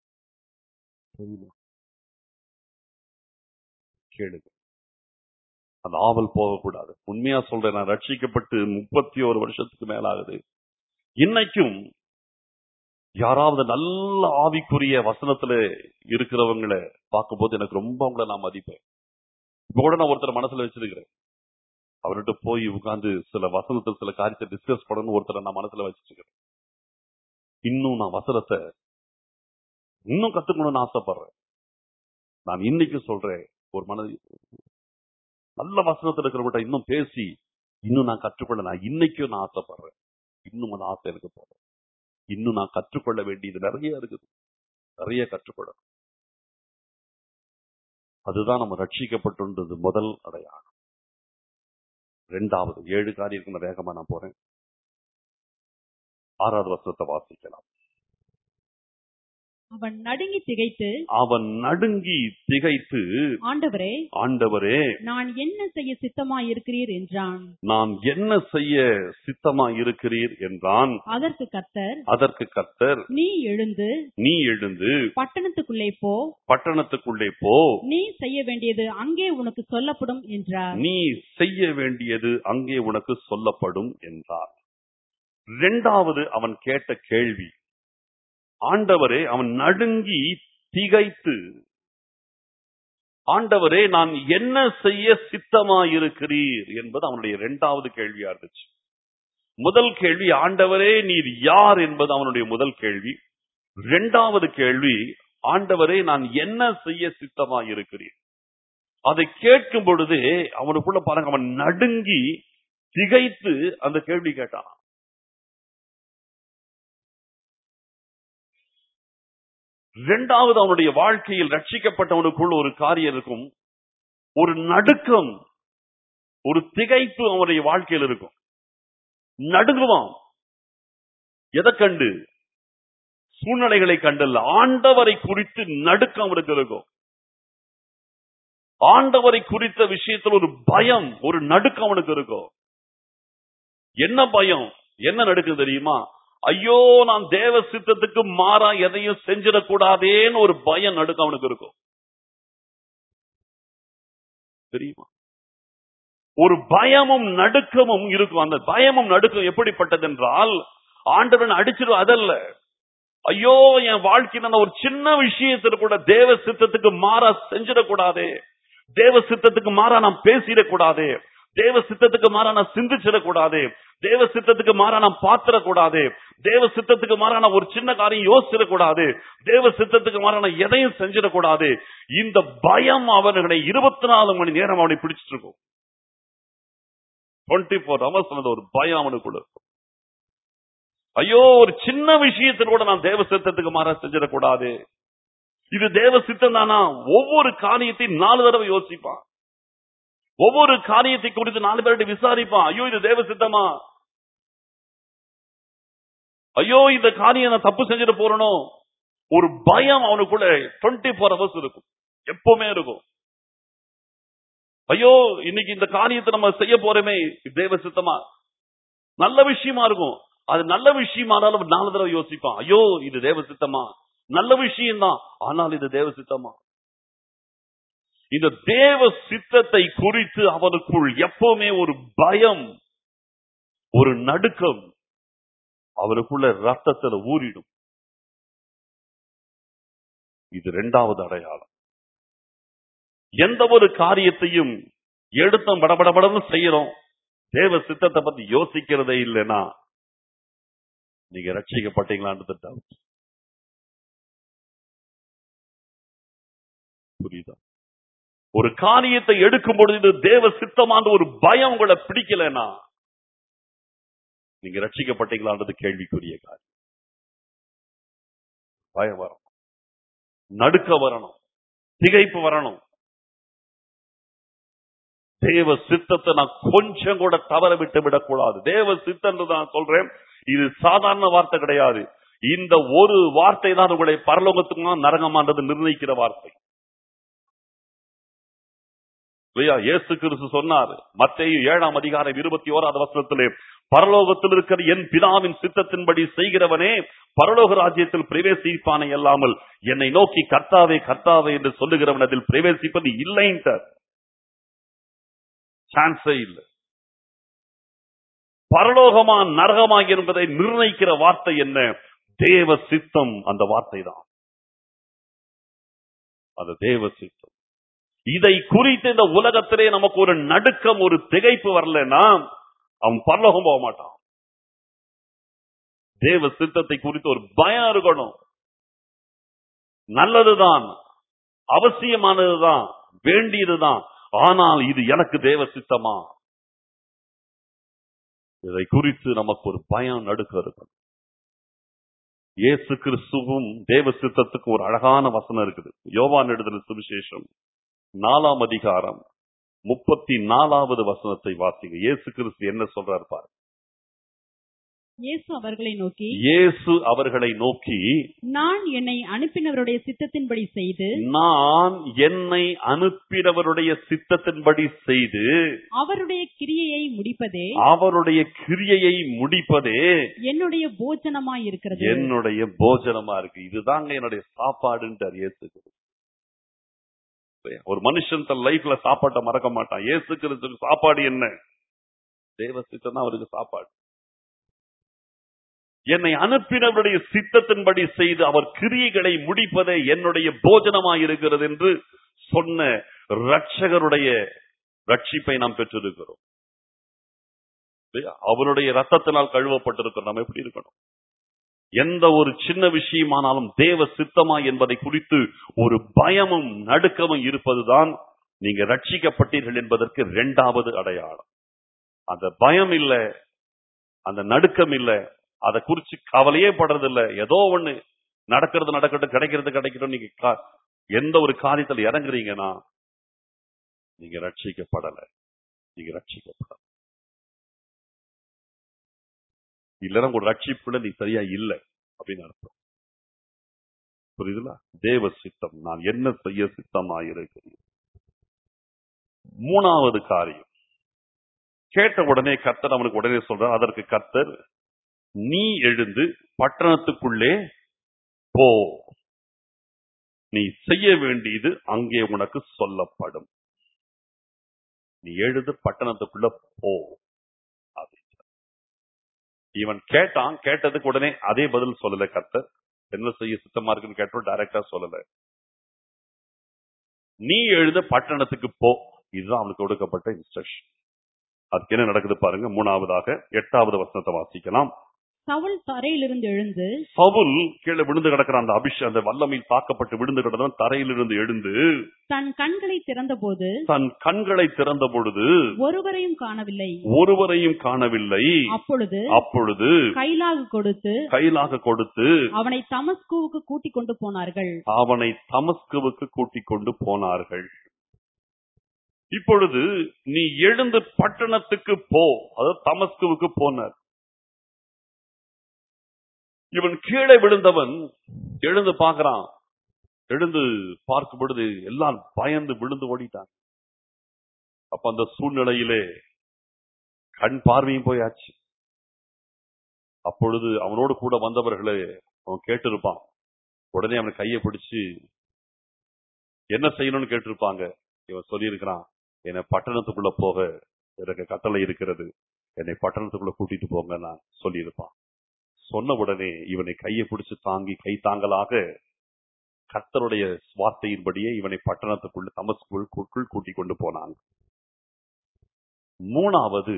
கேளுங்க, அந்த ஆவல் போகக்கூடாது. உண்மையா சொல்றேன், நான் ரட்சிக்கப்பட்டு 31 வருஷத்துக்கு மேல ஆகுது. இன்னைக்கும் யாராவது நல்ல ஆவிக்குரிய வசனத்துல இருக்கிறவங்களை பார்க்கும்போது எனக்கு ரொம்ப அவங்கள நான் மதிப்பேன். இப்ப கூட நான் ஒருத்தர் மனசுல வச்சிருக்கிறேன், அவர்கிட்ட போய் உட்கார்ந்து சில வசனத்தில் சில காரியத்தை டிஸ்கஸ் பண்ணணும் ஒருத்தரை நான் மனசுல வச்சிருக்கிறேன். இன்னும் நான் வசனத்தை இன்னும் கத்துக்கணும்னு ஆசைப்படுறேன். நான் இன்னைக்கு சொல்றேன், ஒரு நல்ல வசனத்தில் இருக்கிறவங்க இன்னும் பேசி இன்னும் நான் கற்றுக்கொள்ள நான் இன்னைக்கும் நான் ஆசைப்படுறேன். இன்னும் அந்த ஆசை எனக்கு போறேன். இன்னும் நான் கற்றுக்கொள்ள வேண்டியது நிறைய இருக்குது, நிறைய கற்றுக்கொள்ளணும். அதுதான் நம்ம ரட்சிக்கப்பட்டுன்றது முதல் அடையாளம். இரண்டாவது 7 காரியம் வேகமா நான் போறேன். 6வது வசனத்தை வாசிக்கலாம். அவன் நடுங்கி திகைத்து ஆண்டவரே, ஆண்டவரே நான் என்ன செய்ய சித்தமாய் இருக்கிறீர் என்றான். நான் என்ன செய்ய சித்தமாய் இருக்கிறீர் என்றான். அதற்கு கர்த்தர் நீ எழுந்து பட்டணத்துக்குள்ளே போ, நீ செய்ய வேண்டியது அங்கே உனக்கு சொல்லப்படும் என்றார். நீ செய்ய வேண்டியது அங்கே உனக்கு சொல்லப்படும் என்றார். இரண்டாவது அவன் கேட்ட கேள்வி, ஆண்டவரே, அவன் நடுங்கி திகைத்து, ஆண்டவரே நான் என்ன செய்ய சித்தமாயிருக்கிறீர் என்பது அவனுடைய இரண்டாவது கேள்வியா இருந்துச்சு. முதல் கேள்வி, ஆண்டவரே நீர் யார் என்பது அவனுடைய முதல் கேள்வி. இரண்டாவது கேள்வி, ஆண்டவரே நான் என்ன செய்ய சித்தமாயிருக்கிறீர். அதை கேட்கும் பொழுதே அவனுக்குள்ள பாருங்க, அவன் நடுங்கி திகைத்து அந்த கேள்வி கேட்டான். இரண்டாவது, அவனுடைய வாழ்க்கையில் ரட்சிக்கப்பட்டவனுக்குள் ஒரு காரியம் இருக்கும், ஒரு நடுக்கம், ஒரு திகைப்பு அவனுடைய வாழ்க்கையில் இருக்கும். நடுங்குவான். எதை கண்டு? சூழ்நிலைகளை கண்டல்ல, ஆண்டவரை குறித்து நடுக்கம் அவனுக்கு இருக்கும். ஆண்டவரை குறித்த விஷயத்தில் ஒரு பயம், ஒரு நடுக்கம் அவனுக்கு இருக்கும். என்ன பயம், என்ன நடுக்கம் தெரியுமா? ஐயோ, நான் தேவ சித்தத்துக்கு மாறா எதையும் செஞ்சிடக்கூடாதேன்னு ஒரு பயம் நடுக்கம் அவனுக்கு இருக்கும். தெரியுமா? ஒரு பயமும் நடுக்கமும் இருக்கும். அந்த பயமும் நடுக்கம் எப்படிப்பட்டது என்றால், ஆண்டவன் அடிச்சிடும் அதல்ல. ஐயோ, என் வாழ்க்கையில நான் ஒரு சின்ன விஷயத்துல கூட தேவ சித்தத்துக்கு மாறா செஞ்சிடக்கூடாதே, தேவ சித்தத்துக்கு மாறா நான் பேசிடக்கூடாதே, தேவ சித்தத்துக்கு மாறா நான் சிந்திச்சிடக்கூடாது, தேவ சித்தத்துக்கு மாறா நான் பாத்திரக்கூடாது, தேவ சித்தத்துக்கு மாறா நான் ஒரு சின்ன காரியம் யோசிச்சிடக்கூடாது, தேவ சித்தத்துக்கு மாறா நான் எதையும் செஞ்சிடக்கூடாது. இந்த பயம் அவர்களை 24 மணி நேரம் அவனை பிடிச்சிட்டு இருக்கும். 24 hours ஒரு பயம் அவனுக்குள்ள இருக்கும். ஐயோ, ஒரு சின்ன விஷயத்தில் கூட நான் தேவ சித்தத்துக்கு மாறா செஞ்சிடக்கூடாது, இது தேவ சித்தம் தானா? ஒவ்வொரு காரியத்தையும் 4 தடவை யோசிப்பான். ஒவ்வொரு காரியத்தை குறித்து 4 பேர்கிட்ட விசாரிப்பான். ஐயோ, இது தேவ சித்தமா? ஐயோ, இந்த காரியம் நான் தப்பு செஞ்சிட போறனோ? ஒரு பயம் அவனுக்குள்ள 24 hours இருக்கும், எப்பவுமே இருக்கும். ஐயோ, இன்னைக்கு இந்த காரியத்தை நம்ம செய்ய போறோமே, இது தேவ சித்தமா? நல்ல விஷயமா இருக்கும், அது நல்ல விஷயமானாலும் 4 தடவை யோசிப்பான். ஐயோ, இது தேவ சித்தமா? நல்ல விஷயம்தான், ஆனால் இது தேவ சித்தமா? இந்த தேவ சித்தத்தை குறித்து அவனுக்குள் எப்பவுமே ஒரு பயம், ஒரு நடுக்கம் அவனுக்குள்ள ரத்தத்துல ஊறிடும். இது 2வது அடையாளம். எந்த ஒரு காரியத்தையும் எடுத்தோம் படபடபடன்னு செய்யறோம், தேவ சித்தத்தை பத்தி யோசிக்கிறதே இல்லைன்னா நீங்க ரட்சிக்கப்பட்டீங்களான்றது டவுட். புரியுதா? ஒரு காரியத்தை எடுக்கும் பொழுது தேவ சித்தமான ஒரு பயம் உங்களை பிடிக்கலன்னா நீங்க ரட்சிக்கப்பட்டீங்களான்றது கேள்விக்குரிய காரியம். பயம் வரணும், நடுக்க வரணும், திகைப்பு வரணும். தேவ சித்தத்தை நான் கொஞ்சம் கூட தவற விட்டு விடக்கூடாது. தேவ சித்தம் நான் சொல்றேன், இது சாதாரண வார்த்தை கிடையாது. இந்த ஒரு வார்த்தை தான் உங்களை பரலோகத்துக்கு நரகமானது நிர்ணயிக்கிற வார்த்தை. இயேசு கிறிஸ்து சொன்னார், மத்தேயு 7ஆம் அதிகாரம் 21வது வசனத்திலே, பரலோகத்தில் இருக்கிற என் பிதாவின் சித்தத்தின்படி செய்கிறவனே பரலோக ராஜ்யத்தில் பிரவேசிப்பானே அல்லாமல் என்னை நோக்கி கர்த்தாவே கர்த்தாவே என்று சொல்லுகிறவன் அதில் பிரவேசிப்பது இல்லைன்றார். சான்ஸே இல்லை. பரலோகமா நரகமா என்பதை நிர்ணயிக்கிற வார்த்தை என்ன? தேவ சித்தம். அந்த வார்த்தை தான் அது தேவ சித்தம். இதை குறித்து இந்த உலகத்திலே நமக்கு ஒரு நடுக்கம், ஒரு திகைப்பு வரலன்னா அவன் பரலோகம் போக மாட்டான். தேவ சித்தத்தை குறித்து ஒரு பயம் இருக்கணும். நல்லதுதான், அவசியமானதுதான், வேண்டியதுதான். ஆனால் இது எனக்கு தேவ சித்தமா? இதை குறித்து நமக்கு ஒரு பயம், நடுக்கம் இருக்கணும். இயேசு கிறிஸ்துவும் தேவ சித்தத்துக்கு ஒரு அழகான வசனம் இருக்குது. யோவான் எழுதின சுவிசேஷம் 4ஆம் அதிகாரம் 34வது வசனத்தை வாசிங்க. இயேசு கிறிஸ்து என்ன சொல்றார் பாருங்க. இயேசு அவர்களை நோக்கி, நான் என்னை அனுப்பினவருடைய சித்தத்தின்படி செய்து அவருடைய கிரியையை முடிப்பதே என்னுடைய போஜனமாய் இருக்கிறது. என்னுடைய போஜனமா இருக்கு. இதுதாங்க என்னுடைய சாப்பாடுன்றார் இயேசு கிறிஸ்து. ஒரு மனுஷன் தன் லைஃப்ல சாப்பாட்டை மறக்க மாட்டான். இயேசு கிறிஸ்துக்கு சாப்பாடு என்ன? தேவ சித்தம் தான் அவருக்கு சாப்பாடு. என்னை அனுப்பினவருடைய சித்தத்தின்படி செய்து அவர் கிரியைகளை முடிப்பதே என்னுடைய போஜனமாய் இருக்கிறது என்று சொன்ன ரட்சகருடைய ரட்சிப்பை நாம் பெற்றிருக்கிறோம். அவருடைய ரத்தத்தினால் கழுவப்பட்டிருக்கிறோம். நாம் எப்படி இருக்கணும்? எந்த ஒரு சின்ன விஷயமானாலும் தேவ சித்தமா என்பதை குறித்து ஒரு பயமும் நடுக்கமும் இருப்பதுதான் நீங்க ரட்சிக்கப்பட்டீர்கள் என்பதற்கு 2வது அடையாளம். அந்த பயம் இல்ல, அந்த நடுக்கம் இல்ல, அதை குறிச்சு கவலையே படுறதில்ல. ஏதோ ஒண்ணு நடக்கிறது நடக்கட்டும், கிடைக்கிறது கிடைக்கட்டும், நீங்க எந்த ஒரு காரியத்தில் இறங்குறீங்கன்னா நீங்க ரட்சிக்கப்படல. நீங்க ரட்சிக்கப்படல. இல்லைன்னா உங்க ரட்சிப்புல நீ சரியா இல்லை அப்படின்னு அர்த்தம். புரியுதுல? தேவ சித்தம், நான் என்ன செய்ய சித்தமாயிருக்கிறேன். 3வது காரியம், கேட்ட உடனே கர்த்தர் அவனுக்கு உடனே சொல்றார். அதற்கு கர்த்தர், நீ எழுந்து பட்டணத்துக்குள்ளே போ, நீ செய்ய வேண்டியது அங்கே உனக்கு சொல்லப்படும். நீ எழுந்து பட்டணத்துக்குள்ள போ அப்படின்னு. இவன் கேட்டான், கேட்டதுக்கு உடனே அதே பதில் சொல்லல கர்த்தர். என்ன செய்ய சித்தமா இருக்குன்னு கேட்டோம், டைரக்டா சொல்லல. நீ எழுத பட்டணத்துக்கு போ, இதுதான் அவனுக்கு கொடுக்கப்பட்ட இன்ஸ்ட்ரக்ஷன். அதுக்கு என்ன நடக்குது பாருங்க. 3வது 8வது வசனத்தை வாசிக்கலாம். சவுல் தரையிலிருந்து எழுந்து, சவுல் கீழே விழுந்து கிடக்கிற அந்த அந்த வல்லமையில் தாக்கப்பட்டு விழுந்து கிடந்தான். தரையிலிருந்து எழுந்து தன் கண்களை திறந்த பொழுது ஒருவரையும் காணவில்லை. அப்பொழுது கைலாகு கொடுத்து அவனை தமஸ்குவுக்கு கூட்டிக் கொண்டு போனார்கள். இப்பொழுது நீ எழுந்து பட்டணத்துக்கு போ, அதாவது தமஸ்குவுக்கு போனார். இவன் கீழே விழுந்தவன் எழுந்து பார்க்கிறான். எழுந்து பார்க்கும் பொழுது எல்லாம் பயந்து விழுந்து ஓடிட்டான். அப்ப அந்த சூழ்நிலையிலே கண் பார்வையும் போயாச்சு. அப்பொழுது அவனோடு கூட வந்தவர்களே அவன் கேட்டிருப்பான். உடனே அவன் கையை பிடிச்சு என்ன செய்யணும்னு கேட்டிருப்பாங்க. இவன் சொல்லியிருக்கிறான், என்னை பட்டணத்துக்குள்ள போக எனக்கு கட்டளை இருக்கிறது, என்னை பட்டணத்துக்குள்ள கூட்டிட்டு போங்க நான் சொல்லியிருப்பான். சொன்ன உடனே இவனை கையை பிடிச்சு தாங்கி கை தாங்கலாக கர்த்தருடைய வார்த்தையின்படியே இவனை பட்டணத்துக்குள்ள தமஸ்குக்குள் கூட்டிக் கொண்டு போனாங்க. 3வது,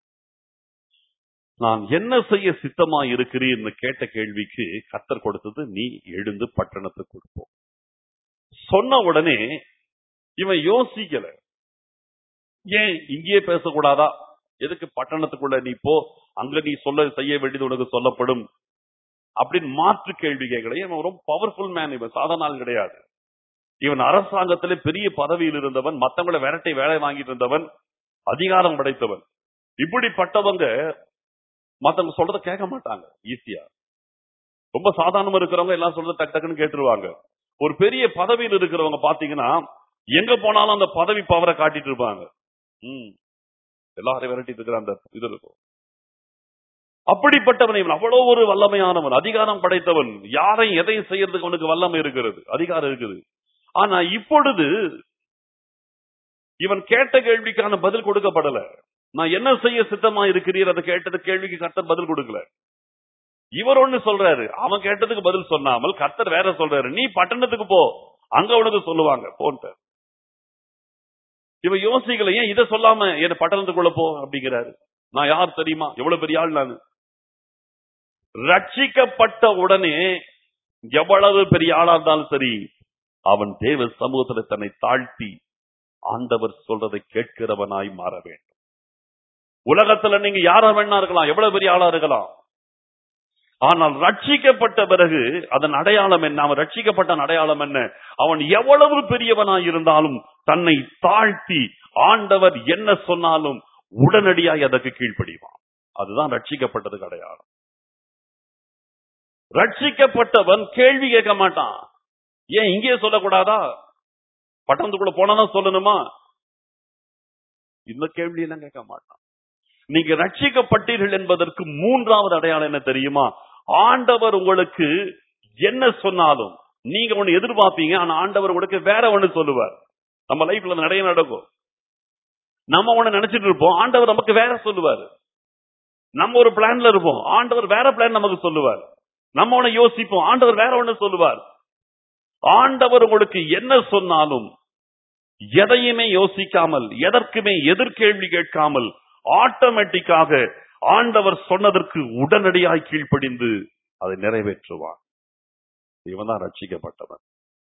நான் என்ன செய்ய சித்தமா இருக்கிறேன்னு கேட்ட கேள்விக்கு கர்த்தர் கொடுத்தது, நீ எழுந்து பட்டணத்துக்கு போ. சொன்ன உடனே இவன் யோசிக்கல. ஏன் இங்கேயே பேசக்கூடாதா? எதுக்கு பட்டணத்துக்குள்ள நீ போ, அங்க நீ செய்ய வேண்டியது உனக்கு சொல்லப்படும் அப்படின்னு மாற்று கேள்வி கேட்கல. இவன் ரொம்ப பவர்ஃபுல் மேன். இவன் சாதாரண ஆள் கிடையாது. இவன் அரசாங்கத்திலே பெரிய பதவியில் இருந்தவன், மத்தவங்களை விரட்டி வேலை வாங்கிட்டு இருந்தவன், அதிகாரம் படைத்தவன். இப்படிப்பட்டவங்க மத்தவங்க சொல்றத கேட்க மாட்டாங்க ஈஸியா. ரொம்ப சாதாரணமா இருக்கிறவங்க எல்லாம் சொல்றத டக்கு டக்குன்னு கேட்டுருவாங்க. ஒரு பெரிய பதவியில் இருக்கிறவங்க பாத்தீங்கன்னா எங்க போனாலும் அந்த பதவி பவரை காட்டிட்டு இருப்பாங்க. எல்லாரையும் விரட்டிட்டு இருக்கிற அந்த இது இருக்கும். அப்படிப்பட்டவன் இவன் அவ்வளவு ஒரு வல்லமையானவன், அதிகாரம் படைத்தவன். யாரையும் எதையும் செய்யறதுக்கு அவனுக்கு வல்லமை இருக்கிறது, அதிகாரம் இருக்குது. ஆனா இப்பொழுது இவன் கேட்ட கேள்விக்கான பதில் கொடுக்கப்படல. நான் என்ன செய்ய சித்தமா இருக்கிறீர் அதை கேட்டது கேள்விக்கு கர்த்தர் பதில் கொடுக்கல. இவர் ஒண்ணு சொல்றாரு, அவன் கேட்டதுக்கு பதில் சொன்னாமல் கர்த்தர் வேற சொல்றாரு, நீ பட்டணத்துக்கு போ, அங்க உனக்கு சொல்லுவாங்க போன்ட்டு. இவன் யோசிக்கல, ஏன் இதை சொல்லாம என்ன பட்டணத்துக்குள்ள போ அப்படிங்கிறாரு. நான் யார் தெரியுமா, எவ்வளவு பெரிய ஆள் நான். ரட்சிக்கப்பட்ட உடனே எவ்வளவு பெரிய ஆளா இருந்தாலும் சரி, அவன் தேவ சமூகத்துல தன்னை தாழ்த்தி ஆண்டவர் சொல்றதை கேட்கிறவனாய் மாற வேண்டும். உலகத்துல நீங்க யாரா வேணா இருக்கலாம், எவ்வளவு பெரிய ஆளா இருக்கலாம். ஆனால் ரட்சிக்கப்பட்ட பிறகு அதன் அடையாளம் என்ன? அவன் ரட்சிக்கப்பட்ட அடையாளம் என்ன? அவன் எவ்வளவு பெரியவனாய் இருந்தாலும் தன்னை தாழ்த்தி ஆண்டவர் என்ன சொன்னாலும் உடனடியாய் அதற்கு கீழ்ப்படிவான். அதுதான் ரட்சிக்கப்பட்டதுக்கு அடையாளம். ரட்சிக்கப்பட்டவன் கேள்வி கேட்க மாட்டான். ஏன் இங்கே சொல்லக்கூடாதா? பட்டணத்துக்குள்ள போனாதான் சொல்லணுமா? இந்த கேள்வி எல்லாம் கேட்க மாட்டான். நீங்க ரட்சிக்கப்பட்டீர்கள் என்பதற்கு 3வது அடையாளம் என்ன தெரியுமா? ஆண்டவர் உங்களுக்கு என்ன சொன்னாலும் நீங்க ஒண்ணு எதிர்பார்ப்பீங்க, ஆனா ஆண்டவர் உங்களுக்கு வேற ஒண்ணு சொல்லுவார். நம்ம லைஃப்ல நிறைய நடக்கும். நம்ம ஒண்ணு நினைச்சிட்டு இருப்போம், ஆண்டவர் நமக்கு வேற சொல்லுவார். நம்ம ஒரு பிளான்ல இருப்போம், ஆண்டவர் வேற பிளான் நமக்கு சொல்லுவார். நம்ம ஒண்ணு யோசிப்போம், ஆண்டவர் வேற ஒண்ணு சொல்லுவார். ஆண்டவர் உங்களுக்கு என்ன சொன்னாலும் எதையுமே யோசிக்காமல், எதற்குமே எதிர்கேள்வி கேட்காமல் ஆட்டோமேட்டிக்காக ஆண்டவர் சொன்னதற்கு உடனடியாய் கீழ்ப்படிந்து அதை நிறைவேற்றுவான். இவன் தான் ரட்சிக்கப்பட்டவன்.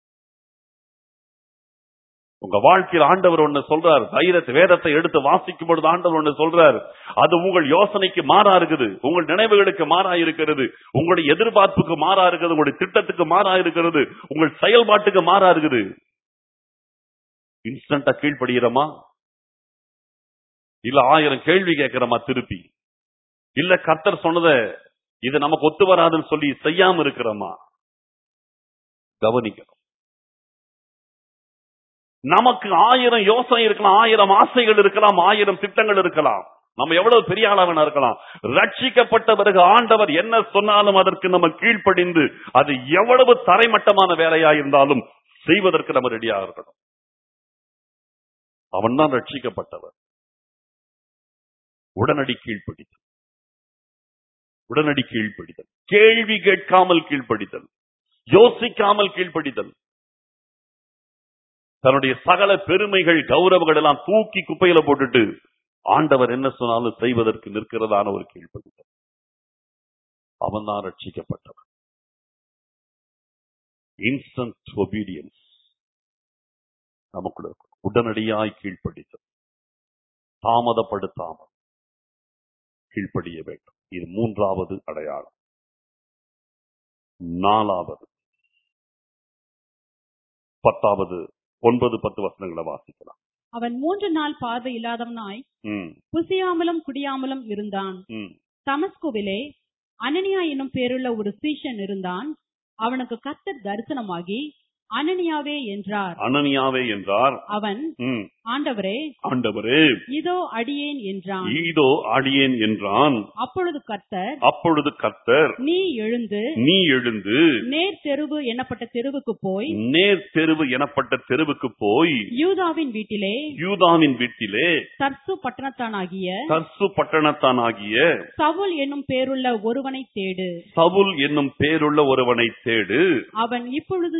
உங்க வாழ்க்கையில் ஆண்டவர் ஒண்ணு சொல்றார், தைரியத்தை வேதத்தை எடுத்து வாசிக்கும் பொழுது ஆண்டவர் ஒண்ணு சொல்றார், அது உங்கள் யோசனைக்கு மாறா இருக்குது, உங்கள் நினைவுகளுக்கு மாறா இருக்கிறது, உங்களுடைய எதிர்பார்ப்புக்கு மாறா இருக்குது, உங்களுடைய திட்டத்துக்கு மாறா இருக்கிறது, உங்கள் செயல்பாட்டுக்கு மாறா இருக்குது. இன்ஸ்டன்டா கீழ்ப்படுகிறோமா? இல்ல 1000 கேள்வி கேட்கிறோமா திருப்பி? இல்ல கர்த்தர் சொன்னத இது நமக்கு ஒத்து வராதுன்னு சொல்லி செய்யாம இருக்கிறோமா? கவனிக்கணும். நமக்கு 1000 யோசனை இருக்கலாம், 1000 ஆசைகள் இருக்கலாம், 1000 திட்டங்கள் இருக்கலாம். நம்ம எவ்வளவு பெரிய ஆளாக இருக்கலாம். ரட்சிக்கப்பட்ட பிறகு ஆண்டவர் என்ன சொன்னாலும் அதற்கு நம்ம கீழ்ப்படிந்து, அது எவ்வளவு தரைமட்டமான வேலையா இருந்தாலும் செய்வதற்கு நம்ம ரெடியாக இருக்கணும். அவன் தான் ரட்சிக்கப்பட்டவர். உடனடி கீழ்ப்படிதல், உடனடி கீழ்ப்படிதல், கேள்வி கேட்காமல் கீழ்ப்படிதல், யோசிக்காமல் கீழ்ப்படிதல், தன்னுடைய சகல பெருமைகள் கௌரவங்கள் எல்லாம் தூக்கி குப்பையில போட்டுட்டு ஆண்டவர் என்ன சொன்னாலும் செய்வதற்கு நிற்கிறதான ஒரு கீழ்ப்படிதல். அவன் தான் ரட்சிக்கப்பட்டவன். இன்ஸ்டன்ட் ஒபீடியன்ஸ் நமக்குள்ள இருக்கும். உடனடியாய் கீழ்ப்படிதல், தாமதப்படுத்தாமல் கீழ்ப்படிய வேண்டும். இது மூன்றாவது அடையாளம். நாலாவது, 10வது 9-10 வசனங்களை வாசிக்கலாம். அவன் 3 நாள் பார்வை இல்லாதவனாய் புசியாமலும் குடியாமலும் இருந்தான். தமஸ்குவிலே அனனியா என்னும் பேருள்ள ஒரு சீஷன் இருந்தான். அவனுக்கு கர்த்தர் தரிசனமாகி அனனியாவே என்றார். அனனியாவே என்றார். அவன் ஆண்டவரே, ஆண்டவரே, இதோ அடியேன் என்றான். இதோ அடியேன் என்றான். அப்பொழுது கர்த்தர் நீ எழுந்து நேர் தெருவு எனப்பட்ட தெருவுக்கு போய் யூதாவின் வீட்டிலே தர்சு பட்டணத்தானாகிய சவுல் என்னும் பேருள்ள ஒருவனை தேடு. அவன் இப்பொழுது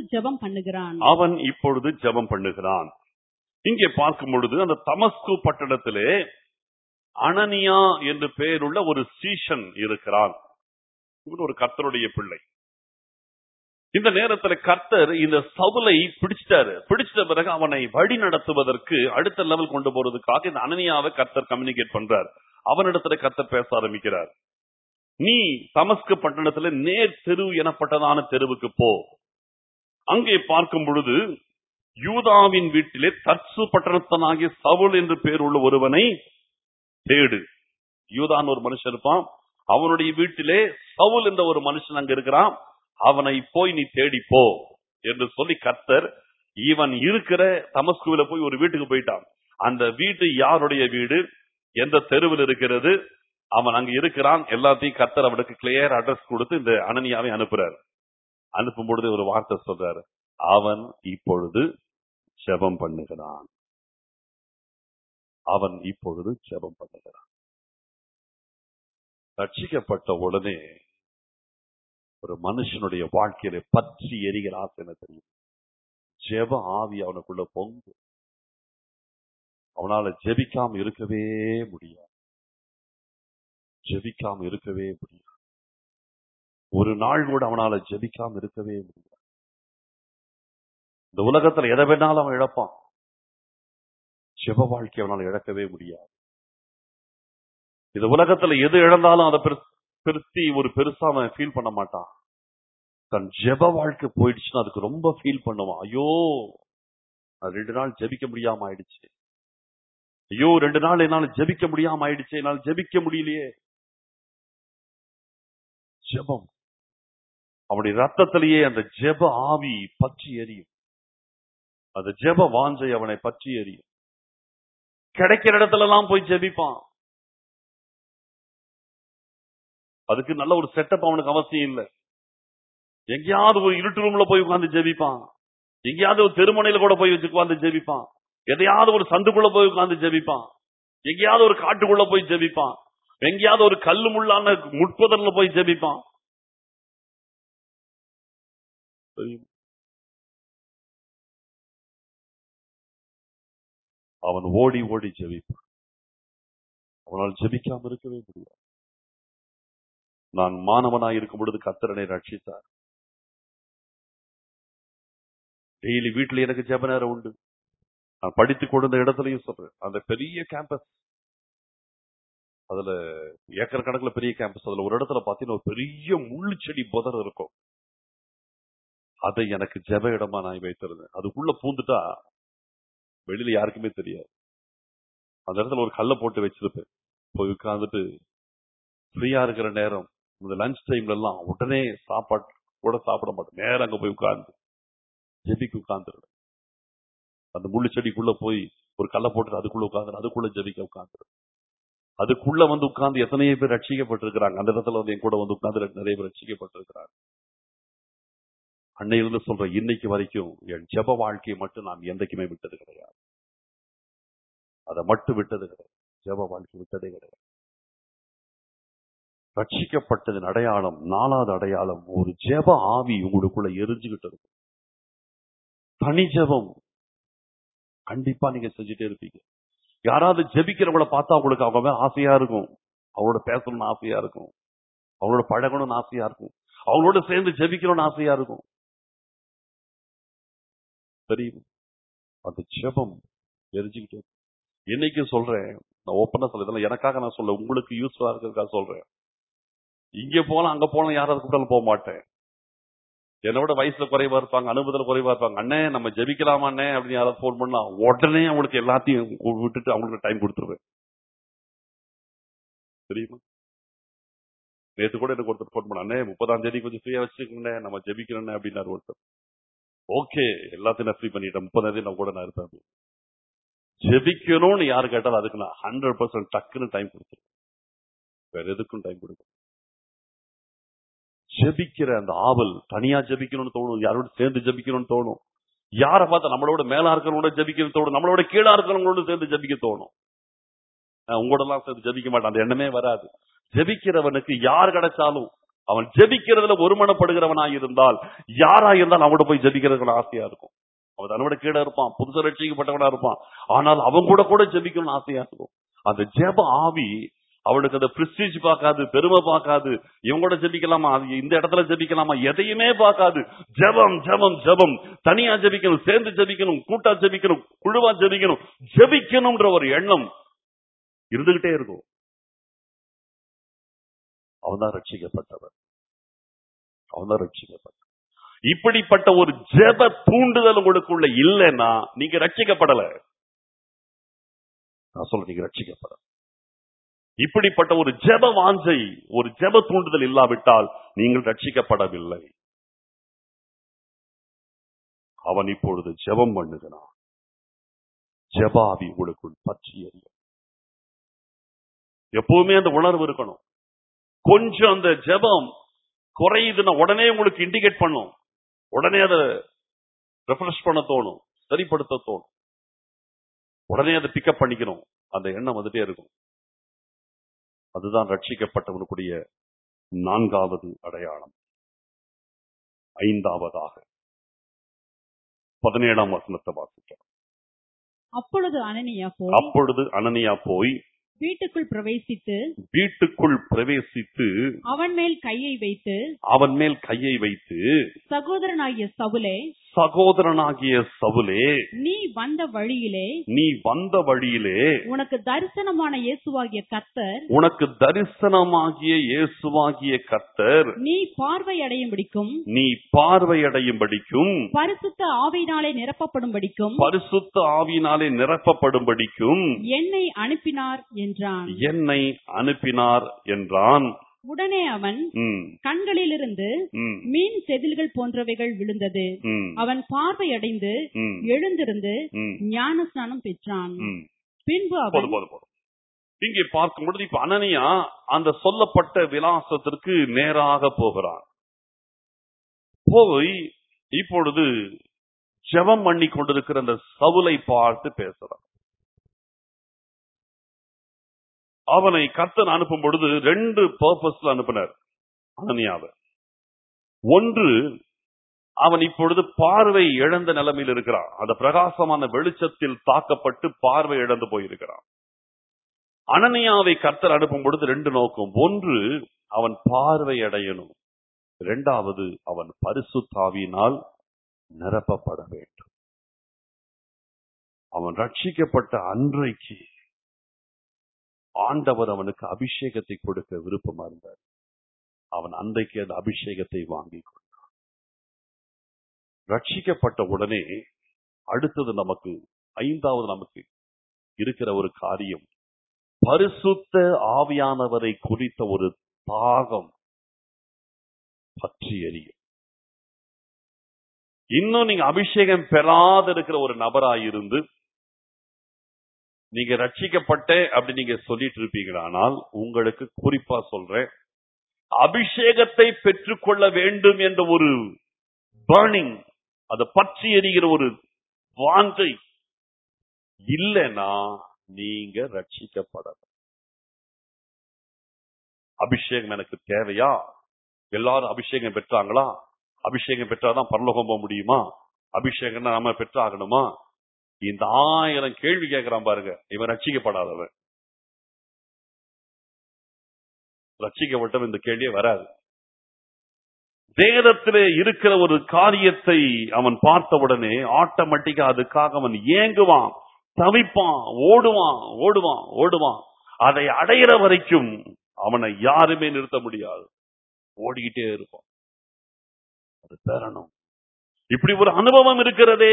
ஜெபம் பண்ணுகிறான். இங்கே பார்க்கும் பொழுது அந்த தமஸ்கு பட்டணத்திலே அனனியா என்று பெயருள்ள ஒரு சீஷன் இருக்கிறான். இவன் ஒரு கர்த்தருடைய பிள்ளை. இந்த நேரத்தில் கர்த்தர் இந்த சவுலை பிடிச்சிட்ட பிறகு அவனை வழி நடத்துவதற்கு அடுத்த லெவல் கொண்டு போறதுக்காக இந்த அனனியாவை கர்த்தர் கம்யூனிகேட் பண்றார். அவனிடத்துல கர்த்தர் பேச ஆரம்பிக்கிறார். நீ தமஸ்கு பட்டணத்துல நேர் தெரு எனப்பட்டதான தெருவுக்கு போ. அங்கே பார்க்கும் பொழுது யூதாவின் வீட்டிலே தர்சு பட்டணத்தனாகிய சவுல் என்று பேர் உள்ள ஒருவனை தேடு. யூதான் ஒரு மனுஷன் இருப்பான், அவனுடைய வீட்டிலே சவுல் என்ற ஒரு மனுஷன் அங்க இருக்கிறான். அவனை போய் நீ தேடி போ என்று சொல்லி கர்த்தர் இவன் இருக்கிற தமஸ்குவில போய் ஒரு வீட்டுக்கு போயிட்டான். அந்த வீட்டு யாருடைய வீடு, எந்த தெருவில் இருக்கிறது, அவன் அங்க இருக்கிறான், எல்லாத்தையும் கர்த்தர் அவனுக்கு கிளியர் அட்ரஸ் கொடுத்து இந்த அனனியாவை அனுப்புறாரு. அனுப்பும் பொழுது ஒரு வார்த்தை சொல்றாரு, அவன் இப்பொழுது ஜெபம் பண்ணுகிறான். ரட்சிக்கப்பட்ட உடனே ஒரு மனுஷனுடைய வாழ்க்கையில பற்றி எரிகிற ஆசை என்ன தெரியும்? ஜெப ஆவி அவனுக்குள்ள பொங்கு. அவனால ஜெபிக்காம இருக்கவே முடியாது. ஒரு நாள் கூட அவனால ஜெபிக்காம இருக்கவே முடியாது. இந்த உலகத்துல எதை வேணாலும் அவன் இழப்பான், ஜெப வாழ்க்கை அவனால இழக்கவே முடியாது. இந்த உலகத்துல எது இழந்தாலும் அதை ஒரு பெருசா அவன் ஃபீல் பண்ண மாட்டான். தன் ஜெப வாழ்க்கை போயிடுச்சுன்னா அதுக்கு ரொம்ப ஃபீல் பண்ணுவான். ஐயோ, 2 நாள் ஜெபிக்க முடியாம ஆயிடுச்சு, ஐயோ 2 நாள் என்னால ஜெபிக்க முடியாம ஆயிடுச்சு, என்னால ஜெபிக்க முடியலையே. ஜெபம் அவனுடைய ரத்தத்திலேயே அந்த ஜெப ஆவி பற்றி எரியும். அந்த ஜெப வாஞ்சை அவனை பற்றி எரியும். கிடைக்கிற இடத்துல எல்லாம் போய் ஜெபிப்பான். அதுக்கு நல்ல ஒரு செட்டப் அவனுக்கு அவசியம் இல்லை. எங்கேயாவது ஒரு இருட்டு ரூம்ல போய் உட்கார்ந்து ஜெபிப்பான், எங்கேயாவது ஒரு தெருமுனையில கூட போய் வச்சு உட்கார்ந்து ஜெபிப்பான், எதையாவது ஒரு சந்துக்குள்ள போய் உட்கார்ந்து ஜெபிப்பான், எங்கேயாவது ஒரு காட்டுக்குள்ள போய் ஜெபிப்பான், எங்கேயாவது ஒரு கல்லு முள்ளான முட்புதர்ல போய் ஜெபிப்பான். அவன் ஓடி ஓடி ஜெபிப்பான். அவனால் ஜெபிக்காம இருக்கவே முடியாது. நான் மாணவனாய் இருக்கும் பொழுது கர்த்தர் என்னை ரட்சித்தார். டெய்லி வீட்டுல எனக்கு ஜெப நேரம் உண்டு. நான் படித்துக் கொண்ட இடத்துலயும் சொல்றேன், அந்த பெரிய கேம்பஸ், அதுல ஏக்கர் கணக்குல பெரிய கேம்பஸ், அதுல ஒரு இடத்துல பாத்தீங்கன்னா ஒரு பெரிய முள்ளு செடி புதர் இருக்கும். அதை எனக்கு ஜெப இடமா நான் வைத்திருந்தேன். அதுக்குள்ள பூந்துட்டா வெளியில யாருக்குமே தெரியாது. அந்த இடத்துல ஒரு கல்லை போட்டு வச்சிருப்பேன். போய் உட்கார்ந்துட்டு ஃப்ரீயா இருக்கிற நேரம், இந்த லஞ்ச் டைம்ல எல்லாம் உடனே சாப்பாடு கூட சாப்பிட மாட்டேன், நேரம் அங்க போய் உட்கார்ந்து ஜெபிக்கு உட்கார்ந்துருவேன். அந்த முள்ளு செடிக்குள்ள போய் ஒரு கல்லை போட்டு அதுக்குள்ள உட்கார்ந்து அதுக்குள்ள ஜெபிக்க உட்கார்ந்துருவேன். அதுக்குள்ள வந்து உட்கார்ந்து எத்தனையோ பேர் ரட்சிக்கப்பட்டிருக்கிறாங்க. அந்த இடத்துல வந்து என் கூட வந்து உட்கார்ந்து நிறைய பேர் ரட்சிக்கப்பட்டிருக்கிறாங்க. அன்னையிலிருந்து சொல்றேன், இன்னைக்கு வரைக்கும் என் ஜெப வாழ்க்கையை மட்டும் நான் என்றைக்குமே விட்டது கிடையாது. அதை மட்டும் விட்டது கிடையாது. ஜெப வாழ்க்கை விட்டதே கிடையாது. ரட்சிக்கப்பட்டதின் அடையாளம், 4வது அடையாளம், ஒரு ஜெப ஆவி உங்களுக்குள்ள எரிஞ்சுகிட்டு இருக்கும். தனி ஜெபம் கண்டிப்பா நீங்க செஞ்சுட்டே இருப்பீங்க. யாராவது ஜெபிக்கிறவங்கள பார்த்தா உங்களுக்கு அவங்க மேல ஆசையா இருக்கும், அவங்களோட பேசணும்னு ஆசையா இருக்கும், அவங்களோட பழகணும்னு ஆசையா இருக்கும், அவங்களோட சேர்ந்து ஜெபிக்கணும்னு ஆசையா இருக்கும். தெரியும், அந்த ஜெபம் எரிஞ்சுக்கிட்டே இருக்கும். என்னைக்கு சொல்றேன், நான் ஓப்பனா சொல்ல, எனக்காக நான் சொல்ல, உங்களுக்கு யூஸ்ஃபுல்லா இருக்கிறதுக்காக சொல்றேன். இங்க போலாம் அங்க போலாம் யாராவது கூப்பிட்டாலும் போக மாட்டேன். என்னோட வயசுல குறைவா இருப்பாங்க, அனுபவத்துல குறைவா இருப்பாங்க, அண்ணே நம்ம ஜெபிக்கலாமா அண்ணே அப்படின்னு யாராவது போன் பண்ணா உடனே அவங்களுக்கு எல்லாத்தையும் விட்டுட்டு அவங்களுக்கு டைம் கொடுத்துருவேன். தெரியுமா? நேத்து கூட எனக்கு ஒருத்தர் போன் பண்ண, அண்ணே 30ஆம் தேதி கொஞ்சம் ஃப்ரீயா வச்சுக்கோங்க நம்ம ஜெபிக்கிறேன் அப்படின்னாரு ஒருத்தர். ஓகே, எல்லாத்தையும் நான் ஃப்ரீ பண்ணிட்டேன், 30ஆம் தேதி நான் கூட நான் இருப்பேன். ஜெபிக்கணும்னு யாரு கேட்டாலும் அதுக்கு நான் 100% டக்குன்னு டைம் கொடுத்துருவேன். வேற எதுக்கும் டைம் கொடுக்க. ஜெபிக்கிற அந்த ஆவல், தனியா ஜெபிக்கணும்னு தோணும், யாரோட சேர்ந்து ஜெபிக்கணும்னு தோணும், யாரை பார்த்தா நம்மளோட மேலா இருக்கிறவங்களோட ஜெபிக்க தோணும், நம்மளோட கீழா இருக்கிறவங்களோட சேர்ந்து ஜெபிக்க தோணும். உங்களோட எல்லாம் சேர்ந்து ஜெபிக்க மாட்டான், அந்த எண்ணமே வராது. ஜெபிக்கிறவனுக்கு யார் கிடைச்சாலும் அவன் ஜெபிக்கிறதுல ஒருமனப்படுகிறவனாய் இருந்தால், யாரா இருந்தாலும் அவனோட போய் ஜெபிக்கிறதுக்கு ஆசையா இருக்கும். அவன் தன்னோட கீழே இருப்பான், புதுசா ரட்சிக்கப்பட்டவனா இருப்பான், ஆனால் அவன் கூட கூட ஜெபிக்கணும்னு ஆசையா இருக்கும். அந்த ஜெப ஆவி அவனுக்கு அந்த பிரெஸ்டீஜ் பார்க்காது, பெருமை பார்க்காது, இவங்களோட ஜெபிக்கலாமா, இந்த இடத்துல ஜெபிக்கலாமா, எதையுமே பார்க்காது. ஜெபம் ஜெபம் ஜெபம், தனியா ஜெபிக்கணும், சேர்ந்து ஜெபிக்கணும், கூட்டா ஜெபிக்கணும், குழுவா ஜெபிக்கணும், ஜெபிக்கணும்ன்ற ஒரு எண்ணம் இருந்துகிட்டே இருக்கும். அவன்தான் ரட்சிக்கப்பட்டவன், அவன்தான் ரட்சிக்கப்பட்டவன். இப்படிப்பட்ட ஒரு ஜெப தூண்டுதல் உங்களுக்குள்ள இல்லைன்னா நீங்க ரட்சிக்கப்படல. நான் சொல்றேன், நீங்க ரட்சிக்கப்படல. இப்படிப்பட்ட ஒரு ஜெப வாஞ்சை, ஒரு ஜெப தூண்டுதல் இல்லாவிட்டால் நீங்கள் ரட்சிக்கப்படவில்லை. அவன் இப்பொழுது ஜெபம் பண்ணுகிறான். ஜெபாவி உங்களுக்குள் பற்றி எரியும். எப்பவுமே அந்த உணர்வு இருக்கணும். கொஞ்சம் அந்த ஜெபம் குறையுதுன்னா உடனே உங்களுக்கு இண்டிகேட் பண்ணும், உடனே அதை ரெஃப்ரெஷ் பண்ண தோணும், சரிப்படுத்த தோணும், உடனே அதை பிக்கப் பண்ணிக்கணும், அந்த எண்ணம் வந்துட்டே இருக்கும். அதுதான் ரட்சிக்கப்பட்டவனுக்குரிய 4வது அடையாளம். 5வதாக 17ஆம் வசனத்தை வாசிக்கிறோம். அப்பொழுது அனனியா போய் வீட்டுக்குள் பிரவேசித்து அவன் மேல் கையை வைத்து சகோதரனாகிய சவுலே, நீ வந்த வழியிலே உனக்கு தரிசனமான இயேசுவாகிய கர்த்தர் நீ பார்வையடையும்படிக்கும் பரிசுத்த ஆவியினாலே நிரப்பப்படும்படிக்கும் என்னை அனுப்பினார் என்றான். உடனே அவன் கண்களிலிருந்து மீன் செதில்கள் போன்றவைகள் விழுந்தது. அவன் பார்வையடைந்து எழுந்திருந்து ஞானஸ்நானம் பெற்றான். பின்பு அவன் இங்கே பார்க்கும் பொழுது இப்ப அனனியா அந்த சொல்லப்பட்ட விலாசத்திற்கு நேராக போகிறான். போய் இப்பொழுது ஜெபம் பண்ணி கொண்டிருக்கிற அந்த சவுலை பார்த்து பேசுறான். அவனை கர்த்தர் அனுப்பும் பொழுது 2 பர்பஸ்ல அனுப்பினார் அனனியாவை. ஒன்று, அவன் இப்பொழுது பார்வை இழந்த நிலைமையில் இருக்கிறான். அந்த பிரகாசமான வெளிச்சத்தில் தாக்கப்பட்டு பார்வை இழந்து போயிருக்கிறான். அனனியாவை கர்த்தர் அனுப்பும் பொழுது 2 நோக்கம். ஒன்று, அவன் பார்வை அடையணும். 2வது, அவன் பரிசுத்த ஆவியினால் நிரப்பப்பட வேண்டும். அவன் ரட்சிக்கப்பட்ட அன்றைக்கு ஆண்டவர் அவனுக்கு அபிஷேகத்தை கொடுக்க விருப்பமா இருந்தார். அவன் அன்றைக்கு அந்த அபிஷேகத்தை வாங்கி கொண்டான். ரட்சிக்கப்பட்ட உடனே அடுத்தது நமக்கு 5வது நமக்கு இருக்கிற ஒரு காரியம், பரிசுத்த ஆவியானவரை குறித்த ஒரு தாகம் பற்றி எரியும். இன்னும் நீங்க அபிஷேகம் பெறாத இருக்கிற ஒரு நபராயிருந்து நீங்க ரட்சிக்கப்பட்ட அப்படி நீங்க சொல்லிட்டு இருப்பீங்களானால், உங்களுக்கு குறிப்பா சொல்றேன், அபிஷேகத்தை பெற்றுக்கொள்ள வேண்டும் என்ற ஒரு பர்னிங், அதை பற்றி எரிகிற ஒரு வாஞ்சை இல்லைன்னா நீங்க ரட்சிக்கப்பட அபிஷேகம் எனக்கு தேவையா? எல்லாரும் அபிஷேகம் பெற்றாங்களா? அபிஷேகம் பெற்றாதான் பரலோகம் போக முடியுமா? அபிஷேகம் நாம பெற்றாகணுமா? இந்த 1000 கேள்வி கேட்கிறான் பாருங்க. இவன் ரட்சிக்கப்படாதவன். ரட்சிக்கப்பட்டவன் இந்த கேள்வியே வராது. வேதத்திலே இருக்கிற ஒரு காரியத்தை அவன் பார்த்த உடனே ஆட்டோமேட்டிக்கா அதுக்காக அவன் ஏங்குவான், தவிப்பான், ஓடுவான் ஓடுவான் ஓடுவான். அதை அடையிற வரைக்கும் அவனை யாருமே நிறுத்த முடியாது. ஓடிக்கிட்டே இருப்பான். அது பெறணும். இப்படி ஒரு அனுபவம் இருக்கிறதே,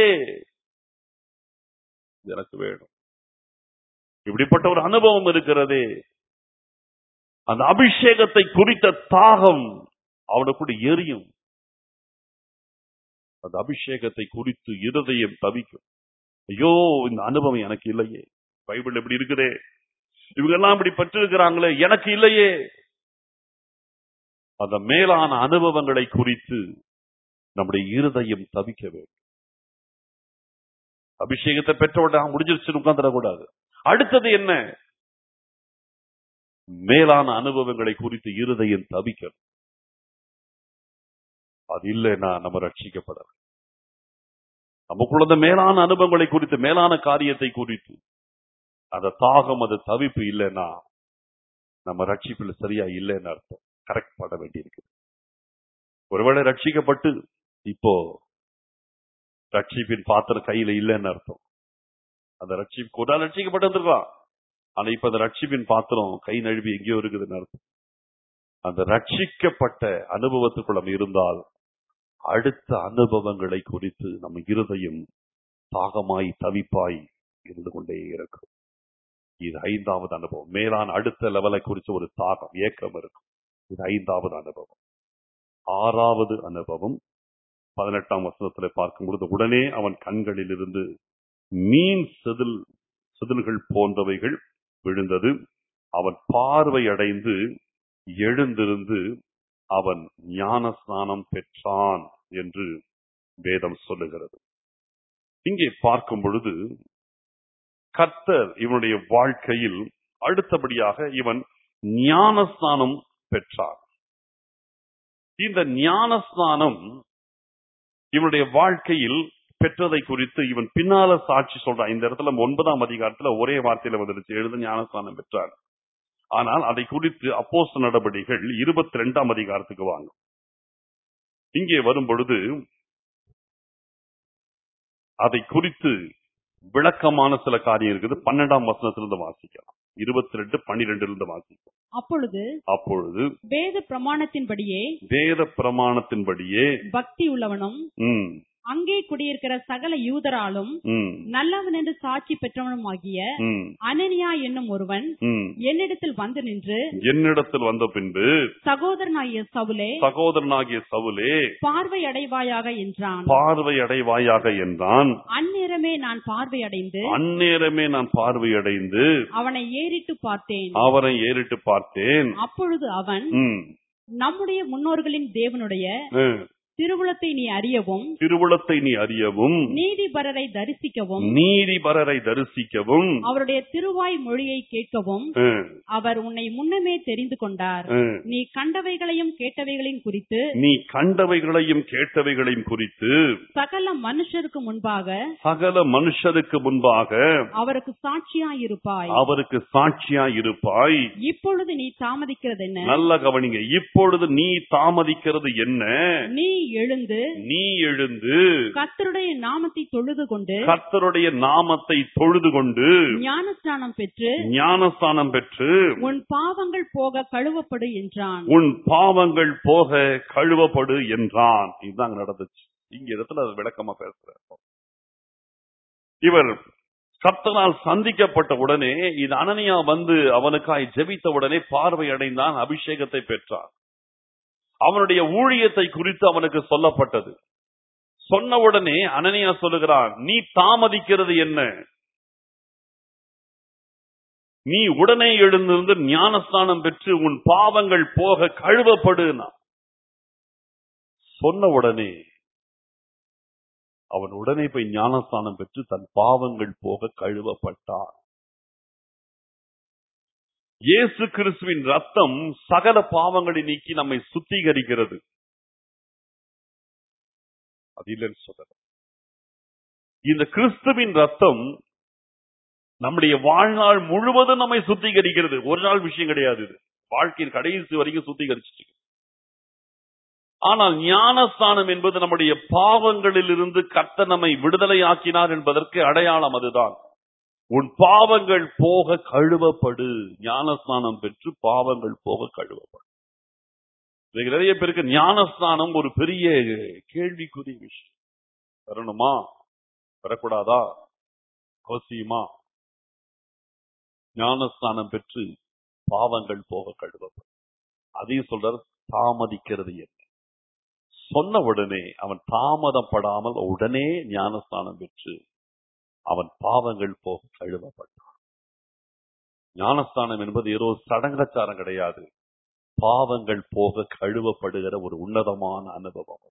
எனக்கு வேணும். இப்படிப்பட்ட ஒரு அனுபவம் இருக்கிறதே, அந்த அபிஷேகத்தை குறித்த தாகம் அவனுக்குள்ள எரியும். அந்த அபிஷேகத்தை குறித்து இருதயம் தவிக்கும். ஐயோ, இந்த அனுபவம் எனக்கு இல்லையே. பைபிள் எப்படி இருக்குதே, இவங்க எல்லாம் இப்படி பெற்றிருக்கிறாங்களே, எனக்கு இல்லையே. அந்த மேலான அனுபவங்களை குறித்து நம்முடைய இருதயம் தவிக்க வேண்டும். அபிஷேகத்தை பெற்றவுடனே முடிஞ்சிருச்சு உட்கார்ந்துடக்கூடாது. அடுத்தது என்ன? மேலான அனுபவங்களை குறித்து இருதயம் தவிக்கணும். அது இல்லைன்னா நம்ம ரட்சிக்கப்படலாம். நமக்குள்ள மேலான அனுபவங்களை குறித்து, மேலான காரியத்தை குறித்து அந்த தாகம், அது தவிப்பு இல்லைன்னா நம்ம ரட்சிப்பில் சரியா இல்லைன்னு அர்த்தம். கரெக்ட் பண்ண வேண்டியிருக்கு. ஒருவேளை ரட்சிக்கப்பட்டு இப்போ ரட்சிப்பின் பாத்திரம் கையில இல்லைன்னு அர்த்தம். அந்த ரட்சிக்கப்பட்டு வந்திருக்கலாம், ஆனா இப்ப அந்த ரட்சிப்பின் பாத்திரம் கை நழுவி எங்கேயோ இருக்குதுன்னு அர்த்தம். அந்த ரட்சிக்கப்பட்ட அனுபவத்துக்குள்ள இருந்தால் அடுத்த அனுபவங்களை குறித்து நம்ம இருதயம் தாகமாய் தவிப்பாய் இருந்து கொண்டே இருக்கும். இது 5வது அனுபவம். மேலான அடுத்த லெவலை குறித்து ஒரு தாகம், ஏக்கம் இருக்கும். இது 5வது அனுபவம். 6வது அனுபவம் 18ஆம் வசனத்துல பார்க்கும் பொழுது, உடனே அவன் கண்களில் இருந்து மீன் செதில்கள் போன்றவைகள் விழுந்தது. அவன் பார்வை அடைந்து எழுந்திருந்து அவன் ஞான ஸ்நானம் பெற்றான் என்று வேதம் சொல்லுகிறது. இங்கே பார்க்கும் பொழுது கர்த்தர் இவனுடைய வாழ்க்கையில் அடுத்தபடியாக இவன் ஞானஸ்நானம் பெற்றான். இந்த ஞானஸ்நானம் இவனுடைய வாழ்க்கையில் பெற்றதை குறித்து இவன் பின்னால சாட்சி சொல்றான். இந்த இடத்துல 9ஆம் அதிகாரத்துல ஒரே வார்த்தையில வந்துருச்சு, எழுத ஞானஸ்நானம் பெற்றான். ஆனால் அதை குறித்து அப்போஸ்தலர் நடபடிகள் 22ஆம் அதிகாரத்துக்கு வாங்க. இங்கே வரும் பொழுது அதை குறித்து விளக்கமான சில காரியம் இருக்குது. 12ஆம் வசனத்திலிருந்து வாசிக்கலாம். 22:12 வாசிக்கலாம். அப்பொழுது வேத பிரமாணத்தின்படியே பக்தி உள்ளவனும் அங்கே குடியிருக்கிற சகல யூதராலும் நல்லவன் என்று சாட்சி பெற்றவனுமாகிய அனனியா என்னும் ஒருவன் என்னிடத்தில் வந்த பின்பு சகோதரனாகிய சவுலே பார்வை அடைவாயாக என்றான். அந்நேரமே நான் பார்வையடைந்து அவனை ஏறிட்டு பார்த்தேன். அப்பொழுது அவன், நம்முடைய முன்னோர்களின் தேவனுடைய திருவுளத்தை நீ அறியவும் நீதிபரரை தரிசிக்கவும் அவருடைய திருவாய் மொழியை கேட்கவும் அவர் உன்னை முன்னமே தெரிந்து கொண்டார். நீ கண்டவைகளையும் கேட்டவைகளையும் குறித்து சகல மனுஷருக்கு முன்பாக அவருக்கு சாட்சியாயிருப்பாய். இப்பொழுது நீ தாமதிக்கிறது என்ன? நல்ல கவனிங்க. இப்பொழுது நீ தாமதிக்கிறது என்ன? நீ எழுந்து கர்த்தருடைய நாமத்தை தொழுது கொண்டு ஞானஸ்நானம் பெற்று உன் பாவங்கள் போக கழுவப்படு என்றான். இதுதான் நடந்துச்சு. இங்க இடத்துல விளக்கமா பேசுற. இவர் கர்த்தரால் சந்திக்கப்பட்ட உடனே, இது அனனியா வந்து அவனுக்காய் ஜெபித்த உடனே பார்வை அடைந்தான், அபிஷேகத்தை பெற்றான். அவனுடைய ஊழியத்தை குறித்து அவனுக்கு சொல்லப்பட்டது. சொன்ன உடனே அனனியா சொல்லுகிறான், நீ தாமதிக்கிறது என்ன? நீ உடனே எழுந்திருந்து ஞானஸ்நானம் பெற்று உன் பாவங்கள் போக கழுவப்படு. சொன்ன உடனே அவன் உடனே போய் ஞானஸ்நானம் பெற்று தன் பாவங்கள் போக கழுவப்பட்டான். இயேசு கிறிஸ்துவின் ரத்தம் சகல பாவங்களை நீக்கி நம்மை சுத்திகரிக்கிறது. அது இல்லைன்னு சொல்ற. இந்த கிறிஸ்துவின் ரத்தம் நம்முடைய வாழ்நாள் முழுவதும் நம்மை சுத்திகரிக்கிறது. ஒரு நாள் விஷயம் கிடையாது. இது வாழ்க்கையின் கடைசி வரைக்கும் சுத்திகரிச்சு. ஆனால் ஞானஸ்தானம் என்பது நம்முடைய பாவங்களில் இருந்து கர்த்தர் நம்மை விடுதலை ஆக்கினார் என்பதற்கு அடையாளம். அதுதான், உன் பாவங்கள் போக கழுவப்படு. ஞானஸ்தானம் பெற்று பாவங்கள் போக கழுவப்படு. நிறைய பேருக்கு ஞானஸ்தானம் ஒரு பெரிய கேள்விக்குரிய விஷயம். வரணுமா வரக்கூடாதா, அவசியமா? ஞானஸ்தானம் பெற்று பாவங்கள் போக கழுவப்படும். அதையும் சொல்றார், தாமதிக்கிறது என்ன? சொன்ன உடனே அவன் தாமதப்படாமல் உடனே ஞானஸ்தானம் பெற்று அவன் பாவங்கள் போக கழுவப்பட்டான். ஞானஸ்தானம் என்பது ஏதோ சடங்காச்சாரம் கிடையாது. பாவங்கள் போக கழுவப்படுகிற ஒரு உன்னதமான அனுபவம்.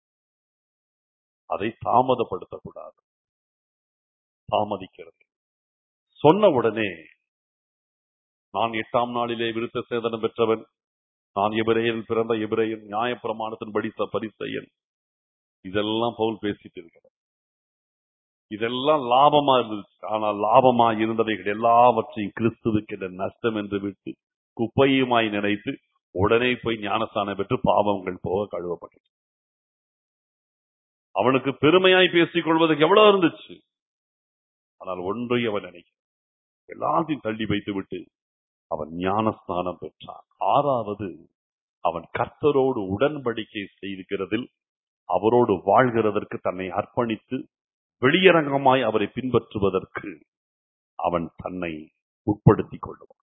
அதை தாமதப்படுத்தக்கூடாது. தாமதிக்கிறது. சொன்ன உடனே, நான் 8ஆம் நாளிலே விருத்த சேதனம் பெற்றவன், நான் எபிரேயன், பிறந்த எபிரேயன், நியாயப்பிரமாணத்தின் படித்த பரிசேயன், இதெல்லாம் பவுல் பேசிட்டு இருக்கிறார். இதெல்லாம் லாபமா இருந்துச்சு. ஆனால் லாபமா இருந்தவைகள் எல்லாவற்றையும் கிறிஸ்துவுக்கு என்ற நஷ்டம் என்று விட்டு குப்பையுமாய் நினைத்து உடனே போய் ஞானஸ்தானம் பெற்று பாவங்கள் போக கழுவப்பட்டது. அவனுக்கு பெருமையாய் பேசிக் கொள்வதற்கு எவ்வளவு இருந்துச்சு. ஆனால் ஒன்றை அவன் நினைக்கிறான், எல்லாத்தையும் தள்ளி வைத்து விட்டு அவன் ஞானஸ்தானம் பெற்றான். 6வது, அவன் கர்த்தரோடு உடன்படிக்கை செய்கிறதில் அவரோடு வாழ்கிறதற்கு தன்னை அர்ப்பணித்து வெளியரங்கமாய் அவரை பின்பற்றுவதற்கு அவன் தன்னை உட்படுத்திக் கொள்ளுவான்.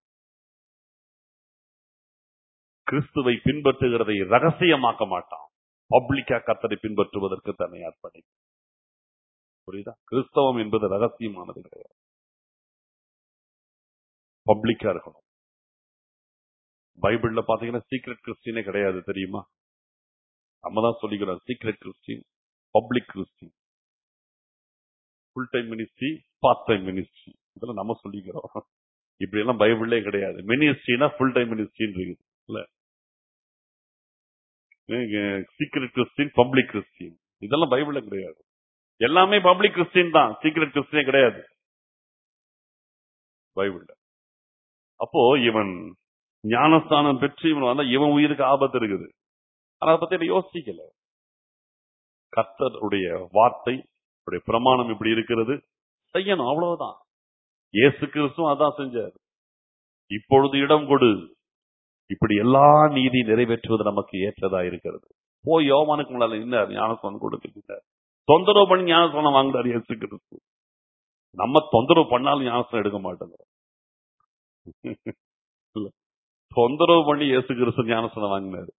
கிறிஸ்துவை பின்பற்றுகிறதை ரகசியமாக்க மாட்டான். பப்ளிக்கா கர்த்தரை பின்பற்றுவதற்கு தன்னை அர்ப்பணிக்கும். புரியுதா? கிறிஸ்தவம் என்பது ரகசியமானது கிடையாது, பப்ளிக்கா இருக்கணும். பைபிள்ல பாத்தீங்கன்னா சீக்ரெட் கிறிஸ்டியனே கிடையாது, தெரியுமா? நம்ம தான் சொல்லிக்கிறோம் secret Christian, public Christian, full time ministry, part time ministry, இதெல்லாம் நம்ம சொல்லிக்கிறோம். இப்படி எல்லாம் பைபிள்லே கிடையாது. மினிஸ்ட்ரினா ஃபுல் டைம் மினிஸ்ட்ரின்னு இருக்குது இல்ல. சீக்ரெட் கிறிஸ்டின், பப்ளிக் கிறிஸ்டின், இதெல்லாம் பைபிள்ல கிடையாது. எல்லாமே பப்ளிக் கிறிஸ்டின் தான், சீக்ரெட் கிறிஸ்டினே கிடையாது பைபிள்ல. அப்போ இவன் ஞானஸ்தானம் பெற்று இவன் வந்தா இவன் உயிருக்கு ஆபத்து இருக்குது. ஆனா அதை பத்தி யோசிக்கல. கர்த்தருடைய வார்த்தை, பிரமாணம் இப்படி இருக்கிறது, செய்யணும், அவ்வளவுதான். இயேசு கிறிஸ்துவும் அதான் செஞ்சார். இப்பொழுது இடம் கொடு, இப்படி எல்லா நீதி நிறைவேற்றுவது நமக்கு ஏற்றதா இருக்கிறது. போய் யோவானுக்கு முன்னால நின்றார், ஞானஸ்தானம் கொடுக்கிறார். தொந்தரவு பண்ணி ஞானஸ்தானம் வாங்குறார் இயேசு கிறிஸ்து. நம்ம தொந்தரவு பண்ணாலும் ஞானஸ்தானம் எடுக்க மாட்டோங்கிறோம். தொந்தரவு பண்ணி இயேசு கிறிஸ்து ஞானஸ்தானம் வாங்கினார்.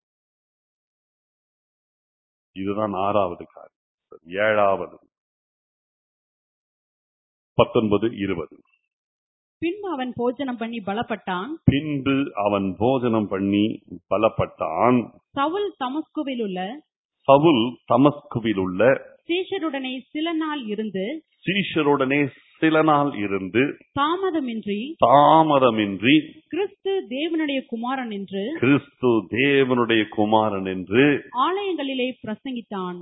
இதுதான் 6வது காரியம். 7வது 19, 20. பின்பு அவன் போஜனம் பண்ணி பலப்பட்டான். சவுல் தமஸ்குவில் உள்ள சீஷருடனே சில நாள் இருந்து தாமதமின்றி கிறிஸ்து தேவனுடைய குமாரன் என்று ஆலயங்களிலே பிரசங்கித்தான்.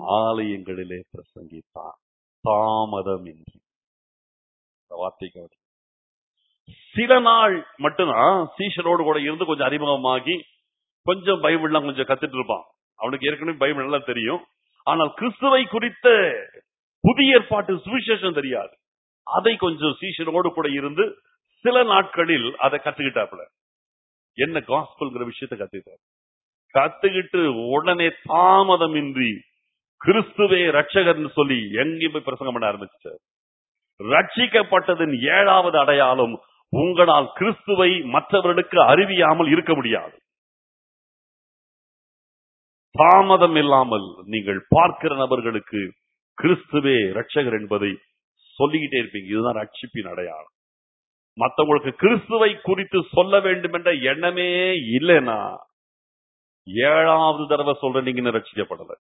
தாமதமின்றி வார்த்தைக்கு சில நாள் மட்டும்தான் சீஷரோடு கூட இருந்து கொஞ்சம் அறிமுகமாகி கொஞ்சம் பைபிள்லாம் கொஞ்சம் கத்துட்டு இருப்பான். அவனுக்கு ஏற்கனவே பைபிள் நல்லா தெரியும். ஆனால் கிறிஸ்துவை குறித்த புதிய ஏற்பாட்டு சுவிசேஷம் தெரியாது. அதை கொஞ்சம் சீஷரோடு கூட இருந்து சில நாட்களில் அதை கத்துக்கிட்டாப்புல. என்ன காஸ்பல்ங்கிற விஷயத்தை கத்துக்கிட்டு உடனே தாமதமின்றி கிறிஸ்துவே ரட்சகர்னு சொல்லி எங்கேயும் போய் பிரசங்கம் பண்ண ஆரம்பிச்சார். ரட்சிக்கப்பட்டதின் 7வது அடையாளம், உங்களால் கிறிஸ்துவை மற்றவர்களுக்கு அறிவியாமல் இருக்க முடியாது. தாமதம் இல்லாமல் நீங்கள் பார்க்கிற நபர்களுக்கு கிறிஸ்துவே ரட்சகர் என்பதை சொல்லிக்கிட்டே இருப்பீங்க. இதுதான் ரட்சிப்பின் அடையாளம். மற்றவங்களுக்கு கிறிஸ்துவை குறித்து சொல்ல வேண்டும் என்ற எண்ணமே இல்லைன்னா 7வது தடவை சொல்ற நீங்க ரட்சிக்கப்படல.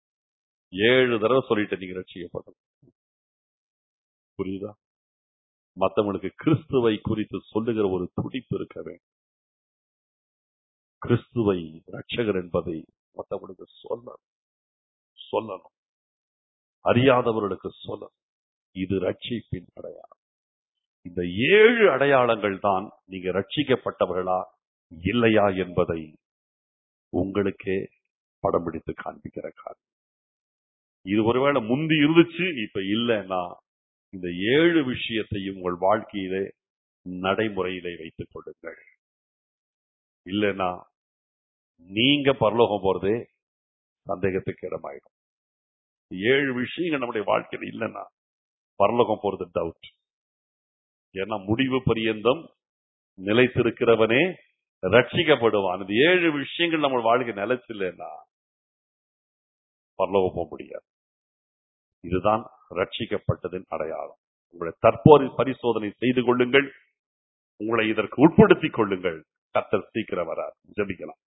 7 தடவை சொல்லிட்டு நீங்க ரட்சிக்கப்படல. புரியுதா? மற்றவங்களுக்கு கிறிஸ்துவை குறித்து சொல்லுகிற ஒரு துடிப்பு இருக்க வேண்டும். கிறிஸ்துவை ரட்சகர் என்பதை மற்றவங்களுக்கு சொல்லணும். அறியாதவர்களுக்கு சொல்லணும். இது ரட்சிப்பின் அடையாளம். இந்த 7 அடையாளங்கள் தான் நீங்க ரட்சிக்கப்பட்டவர்களா இல்லையா என்பதை உங்களுக்கே படம் பிடித்து காண்பிக்கிற காரணம். இது ஒருவேளை முந்தி இருந்துச்சு, இப்ப இல்லைன்னா இந்த 7 விஷயத்தையும் உங்கள் வாழ்க்கையிலே நடைமுறையிலே வைத்துக் கொள்ளுங்கள். இல்லைன்னா நீங்க பரலோகம் போறதே சந்தேகத்துக்கு இடமாயிடும். 7 விஷயங்கள் நம்முடைய வாழ்க்கையில் இல்லைன்னா பரலோகம் போறது டவுட். ஏன்னா முடிவு பரியந்தம் நிலைத்திருக்கிறவனே ரட்சிக்கப்படுவான். இந்த 7 விஷயங்கள் நம்ம வாழ்க்கை நிலைச்சு இல்லைன்னா பரலோகம் போக முடியாது. இதுதான் ரட்சிக்கப்பட்டதின் அடையாளம். உங்களை தற்போது பரிசோதனை செய்து கொள்ளுங்கள். உங்களை இதற்கு உட்படுத்திக் கொள்ளுங்கள். கர்த்தர் சீக்கிரம் வரார். ஜெபிக்கலாம்.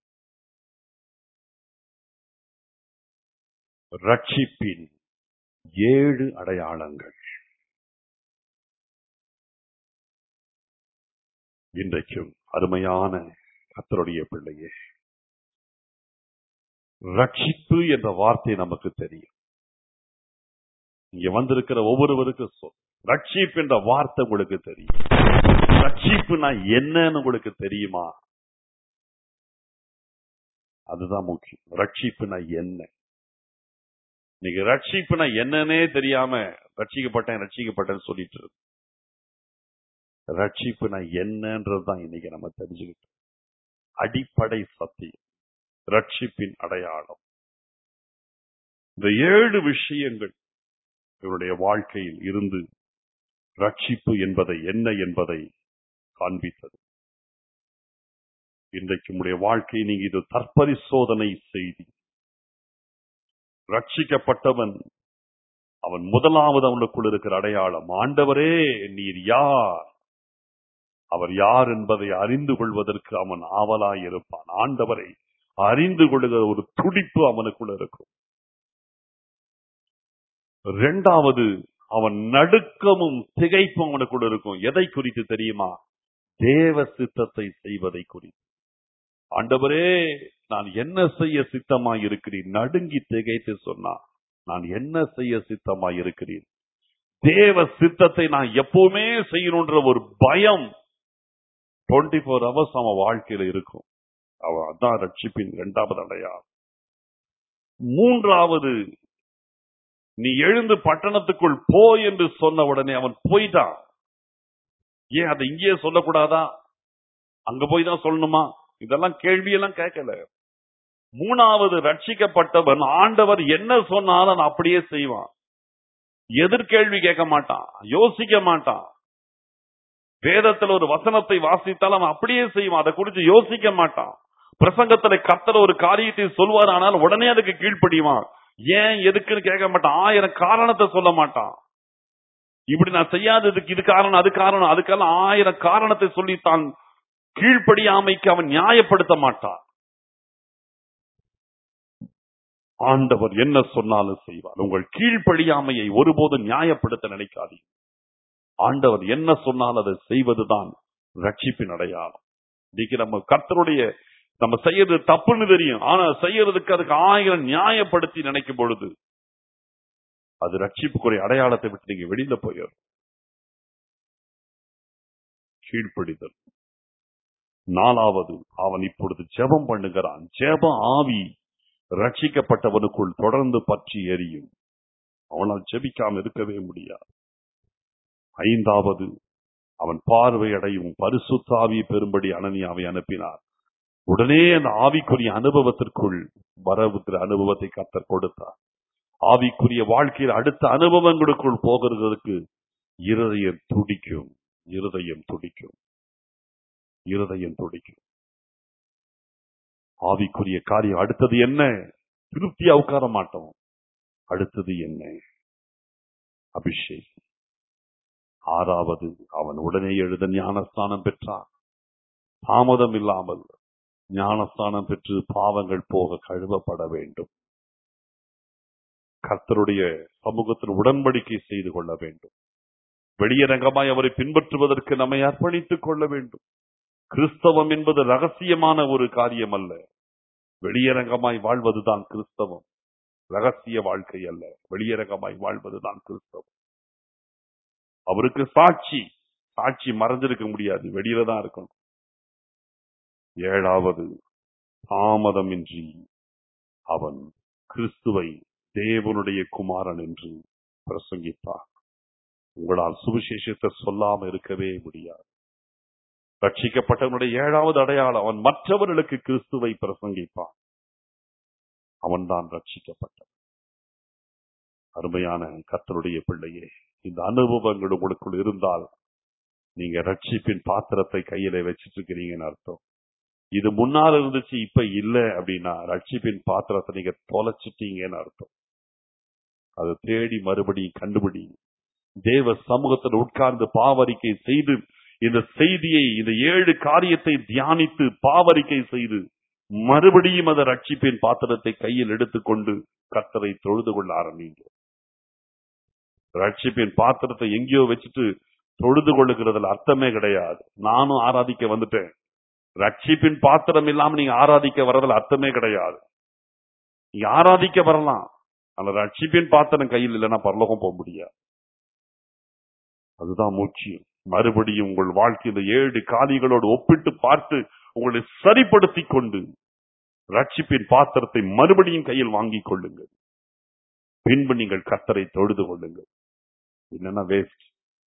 ரட்சிப்பின் 7 அடையாளங்கள். இன்றைக்கும் அருமையான கர்த்தருடைய பிள்ளையே, ரட்சிப்பு என்ற வார்த்தை நமக்கு தெரியும். இங்க வந்திருக்கிற ஒவ்வொருவருக்கும் ரட்சிப்பு என்ற வார்த்தை உங்களுக்கு தெரியும். ரட்சிப்புனா என்னன்னு உங்களுக்கு தெரியுமா? அதுதான் முக்கியம். ரட்சிப்புனா என்ன? நீங்க ரட்சிப்புனா என்னன்னே தெரியாம ரட்சிக்கப்பட்டேன்னு சொல்லிட்டு இருக்கு. ரட்சிப்புனா என்னன்றதுதான் இன்னைக்கு நம்ம தெரிஞ்சுக்கிட்டோம். அடிப்படை சத்தியம், ரட்சிப்பின் அடையாளம். இந்த 7 விஷயங்கள் இவருடைய வாழ்க்கையில் இருந்து ரட்சிப்பு என்பதை என்ன என்பதை காண்பித்தது. இன்றைக்கு உங்களுடைய வாழ்க்கையை நீங்க இது தற்பரிசோதனை செய்தி. ரட்சிக்கப்பட்டவன் அவன் முதலாவது அவனுக்குள் இருக்கிற அடையாளம், ஆண்டவரே நீர் யார்? அவர் யார் என்பதை அறிந்து கொள்வதற்கு அவன் ஆவலாய் இருப்பான். ஆண்டவரை அறிந்து கொள்ளுகிற ஒரு துடிப்பு அவனுக்குள்ள இருக்கும். 2வது, அவன் நடுக்கமும் திகைப்பும் அவனுக்குள்ள இருக்கும். எதை குறித்து தெரியுமா? தேவ சித்தத்தை செய்வதை குறித்து. ஆண்டவரே நான் என்ன செய்ய சித்தமாய் இருக்கிறேன்? நடுங்கி திகைத்து சொன்னா, நான் என்ன செய்ய சித்தமாய் இருக்கிறேன்? தேவ சித்தத்தை நான் எப்பவுமே செய்யணும்ன்ற ஒரு பயம் 24 hours அவன் வாழ்க்கையில இருக்கும். அவன் அதான் ரட்சிப்பின் 2வது அடையாளம். 3வது, நீ எழுந்து பட்டணத்துக்குள் போ என்று சொன்ன உடனே அவன் போயிட்டான். ஏன் அதை இங்கேயே சொல்லக்கூடாதா? அங்க போய் தான் சொல்லணுமா? இதெல்லாம் கேள்வியெல்லாம் கேட்கல. 3வது, ரட்சிக்கப்பட்டவன் ஆண்டவர் என்ன சொன்னாலும் அவன் அப்படியே செய்வான். எதிர்கேள்வி கேட்க மாட்டான், யோசிக்க மாட்டான். வேதத்தில் ஒரு வசனத்தை வாசித்தால் அவன் அப்படியே செய்வான், அதை குறித்து யோசிக்க மாட்டான். பிரசங்கத்துல கர்த்தர் ஒரு காரியத்தை சொல்வார், ஆனால் உடனே அதுக்கு கீழ்ப்படிவான். ஏன் எதுக்குன்னு கேட்க மாட்டான், 1000 காரணத்தை சொல்ல மாட்டான். இப்படி நான் செய்யாததுக்கு இது காரணம், அது காரணம், அதுக்கெல்லாம் 1000 காரணத்தை சொல்லித்தான் கீழ்ப்படியாமைக்கு அவன் நியாயப்படுத்த மாட்டான். ஆண்டவர் என்ன சொன்னாலும் செய்வார். உங்கள் கீழ்ப்படியாமையை ஒருபோதும் நியாயப்படுத்த நினைக்காதீங்க. ஆண்டவர் என்ன சொன்னாலும் அதை செய்வதுதான் ரட்சிப்பின் அடையாளம். இன்னைக்கு நம்ம கர்த்தருடைய நம்ம செய்யறது தப்புன்னு தெரியும், ஆனா செய்யறதுக்கு அதுக்கு 1000 நியாயப்படுத்தி நினைக்கும் பொழுது அது ரட்சிப்புக்குரிய அடையாளத்தை விட்டு நீங்க வெளியில போயிடும். கீழ்ப்படிதல். 4வது, அவன் இப்பொழுது ஜெபம் பண்ணுகிறான். ஜெப ஆவி ரட்சிக்கப்பட்டவனுக்குள் தொடர்ந்து பற்றி எரியும். அவனால் ஜெபிக்காம இருக்கவே முடியாது. 5வது, அவன் பார்வையடையும் பரிசுத்த ஆவியை பெறும்படி அனனியாவை அனுப்பினார். உடனே அந்த ஆவிக்குரிய அனுபவத்திற்குள் வரவுகிற அனுபவத்தை கர்த்தர் கொடுத்தார். ஆவிக்குரிய வாழ்க்கையில் அடுத்த அனுபவங்களுக்குள் போகிறதுக்கு இருதயம் துடிக்கும். ஆவிக்குரிய காரியம் அடுத்தது என்ன? திருப்தியா உட்கார மாட்டோம். அடுத்தது என்ன? அபிஷேகம். 6வது, அவன் உடனே எழுத ஞானஸ்தானம் பெற்றான். தாமதம் இல்லாமல் ஞானஸ்தானம் பெற்று பாவங்கள் போக கழுவப்பட வேண்டும். கர்த்தருடைய சமூகத்தில் உடன்படிக்கை செய்து கொள்ள வேண்டும். வெளியரங்கமாய் அவரை பின்பற்றுவதற்கு நம்மை அர்ப்பணித்துக் கொள்ள வேண்டும். கிறிஸ்தவம் என்பது ரகசியமான ஒரு காரியம் அல்ல. வெளியரங்கமாய் வாழ்வதுதான் கிறிஸ்தவம். ரகசிய வாழ்க்கை அல்ல, வெளியரங்கமாய் வாழ்வதுதான் கிறிஸ்தவம். அவருக்கு சாட்சி மறைஞ்சிருக்க முடியாது, வெளியில தான் இருக்கணும். 7வது, தாமதமின்றி அவன் கிறிஸ்துவை தேவனுடைய குமாரன் என்று பிரசங்கித்தார். உங்களால் சுவிசேஷத்தை சொல்லாம இருக்கவே முடியாது. ரட்சிக்கப்பட்டவனுடைய 7வது அடையாளம், அவன் மற்றவர்களுக்கு கிறிஸ்துவை பிரசங்கிப்பான். அவன்தான் ரட்சிக்கப்பட்டவன். அருமையான கர்த்தருடைய பிள்ளையே, இந்த அனுபவங்கள் உங்களுக்குள் இருந்தால் நீங்க ரட்சிப்பின் பாத்திரத்தை கையில வச்சிட்டு இருக்கிறீங்கன்னு அர்த்தம். இது முன்னால் இருந்துச்சு, இப்ப இல்ல அப்படின்னா ரட்சிப்பின் பாத்திரத்தை நீங்க தொலைச்சிட்டீங்கன்னு அர்த்தம். அதை தேடி மறுபடியும் கண்டுபிடி. தேவ சமூகத்தில் உட்கார்ந்து பாவரிக்கை செய்து, இந்த செய்தியை, இந்த 7 காரியத்தை தியானித்து பாவரிக்கை செய்து மறுபடியும் அந்த ரட்சிப்பின் பாத்திரத்தை கையில் எடுத்துக்கொண்டு கர்த்தரை தொழுது கொள்ள ஆரம்பிங்க. ரட்சிப்பின் பாத்திரத்தை எங்கேயோ வச்சுட்டு தொழுது கொள்ளுகிறதுல அர்த்தமே கிடையாது. நானும் ஆராதிக்க வந்துட்டேன். ரட்சிப்பின் பாத்திரம் இல்லாம நீங்க ஆராதிக்க வர்றதுல அர்த்தமே கிடையாது. நீங்க ஆராதிக்க வரலாம், அந்த ரட்சிப்பின் பாத்திரம் கையில் இல்லைன்னா பரலோகம் போக முடியாது. அதுதான் முக்கியம். மறுபடியும் உங்கள் வாழ்க்கையில் 7 காரியங்களோடு ஒப்பிட்டு பார்த்து உங்களை சரிப்படுத்திக் கொண்டு ரட்சிப்பின் பாத்திரத்தை மறுபடியும் கையில் வாங்கிக் கொள்ளுங்கள். பின்பு நீங்கள் கர்த்தரை தொழுது கொள்ளுங்கள். என்னன்னா வேஸ்ட்.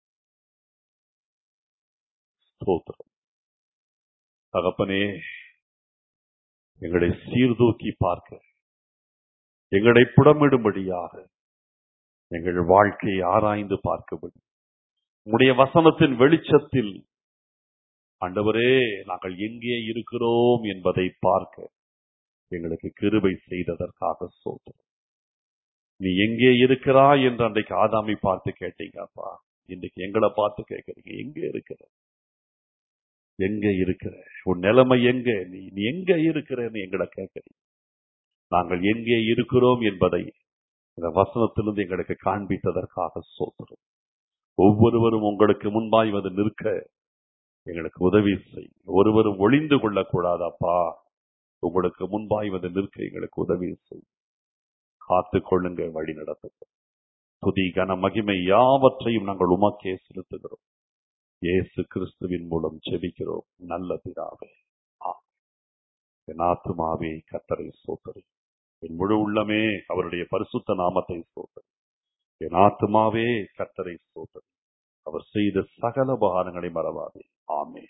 ஸ்தோத்திரம். தகப்பனே, எங்களை சீர்தூக்கி பார்க்க, எங்களை புடமிடும்படியாக எங்கள் வாழ்க்கையை ஆராய்ந்து பார்க்கபடி உம்முடைய வசனத்தின் வெளிச்சத்தில் ஆண்டவரே நாங்கள் எங்கே இருக்கிறோம் என்பதை பார்க்க எங்களுக்கு கிருபை செய்ததற்காக ஸ்தோத்திரம். நீ எங்கே இருக்கிறாய் என்று அன்றைக்கு ஆதாமை பார்த்து கேட்டீங்கப்பா, இன்றைக்கு எங்களை பார்த்து கேட்கறீங்க, எங்க இருக்கிற, எங்க இருக்கிற, உன் நிலைமை எங்க, நீ எங்க இருக்கிறன்னு எங்களை கேட்கறீங்க. நாங்கள் எங்கே இருக்கிறோம் என்பதை இந்த வசனத்திலிருந்து எங்களுக்கு காண்பித்ததற்காக ஸ்தோத்திரம். ஒவ்வொருவரும் உங்களுக்கு முன்பாய் வந்து நிற்க எங்களுக்கு உதவி செய். ஒருவரும் ஒளிந்து கொள்ளக்கூடாதப்பா, உங்களுக்கு முன்பாய் வந்து நிற்க எங்களுக்கு உதவி செய். காத்து கொள்ளுங்க, வழி நடத்துங்க. துதி கன மகிமை யாவற்றையும் நாங்கள் உமக்கே செலுத்துகிறோம். இயேசு கிறிஸ்துவின் மூலம் ஜெபிக்கிறோம் நல்ல பிதாவே. என் ஆத்துமாவே கர்த்தரை ஸ்தோத்திரி, என் முழு உள்ளமே அவருடைய பரிசுத்த நாமத்தை ஸ்தோத்திரி. என் ஆத்துமாவே கர்த்தரை ஸ்தோத்திரி, அவர் செய்த சகல உபகாரங்களை மறவாதே. ஆமென்.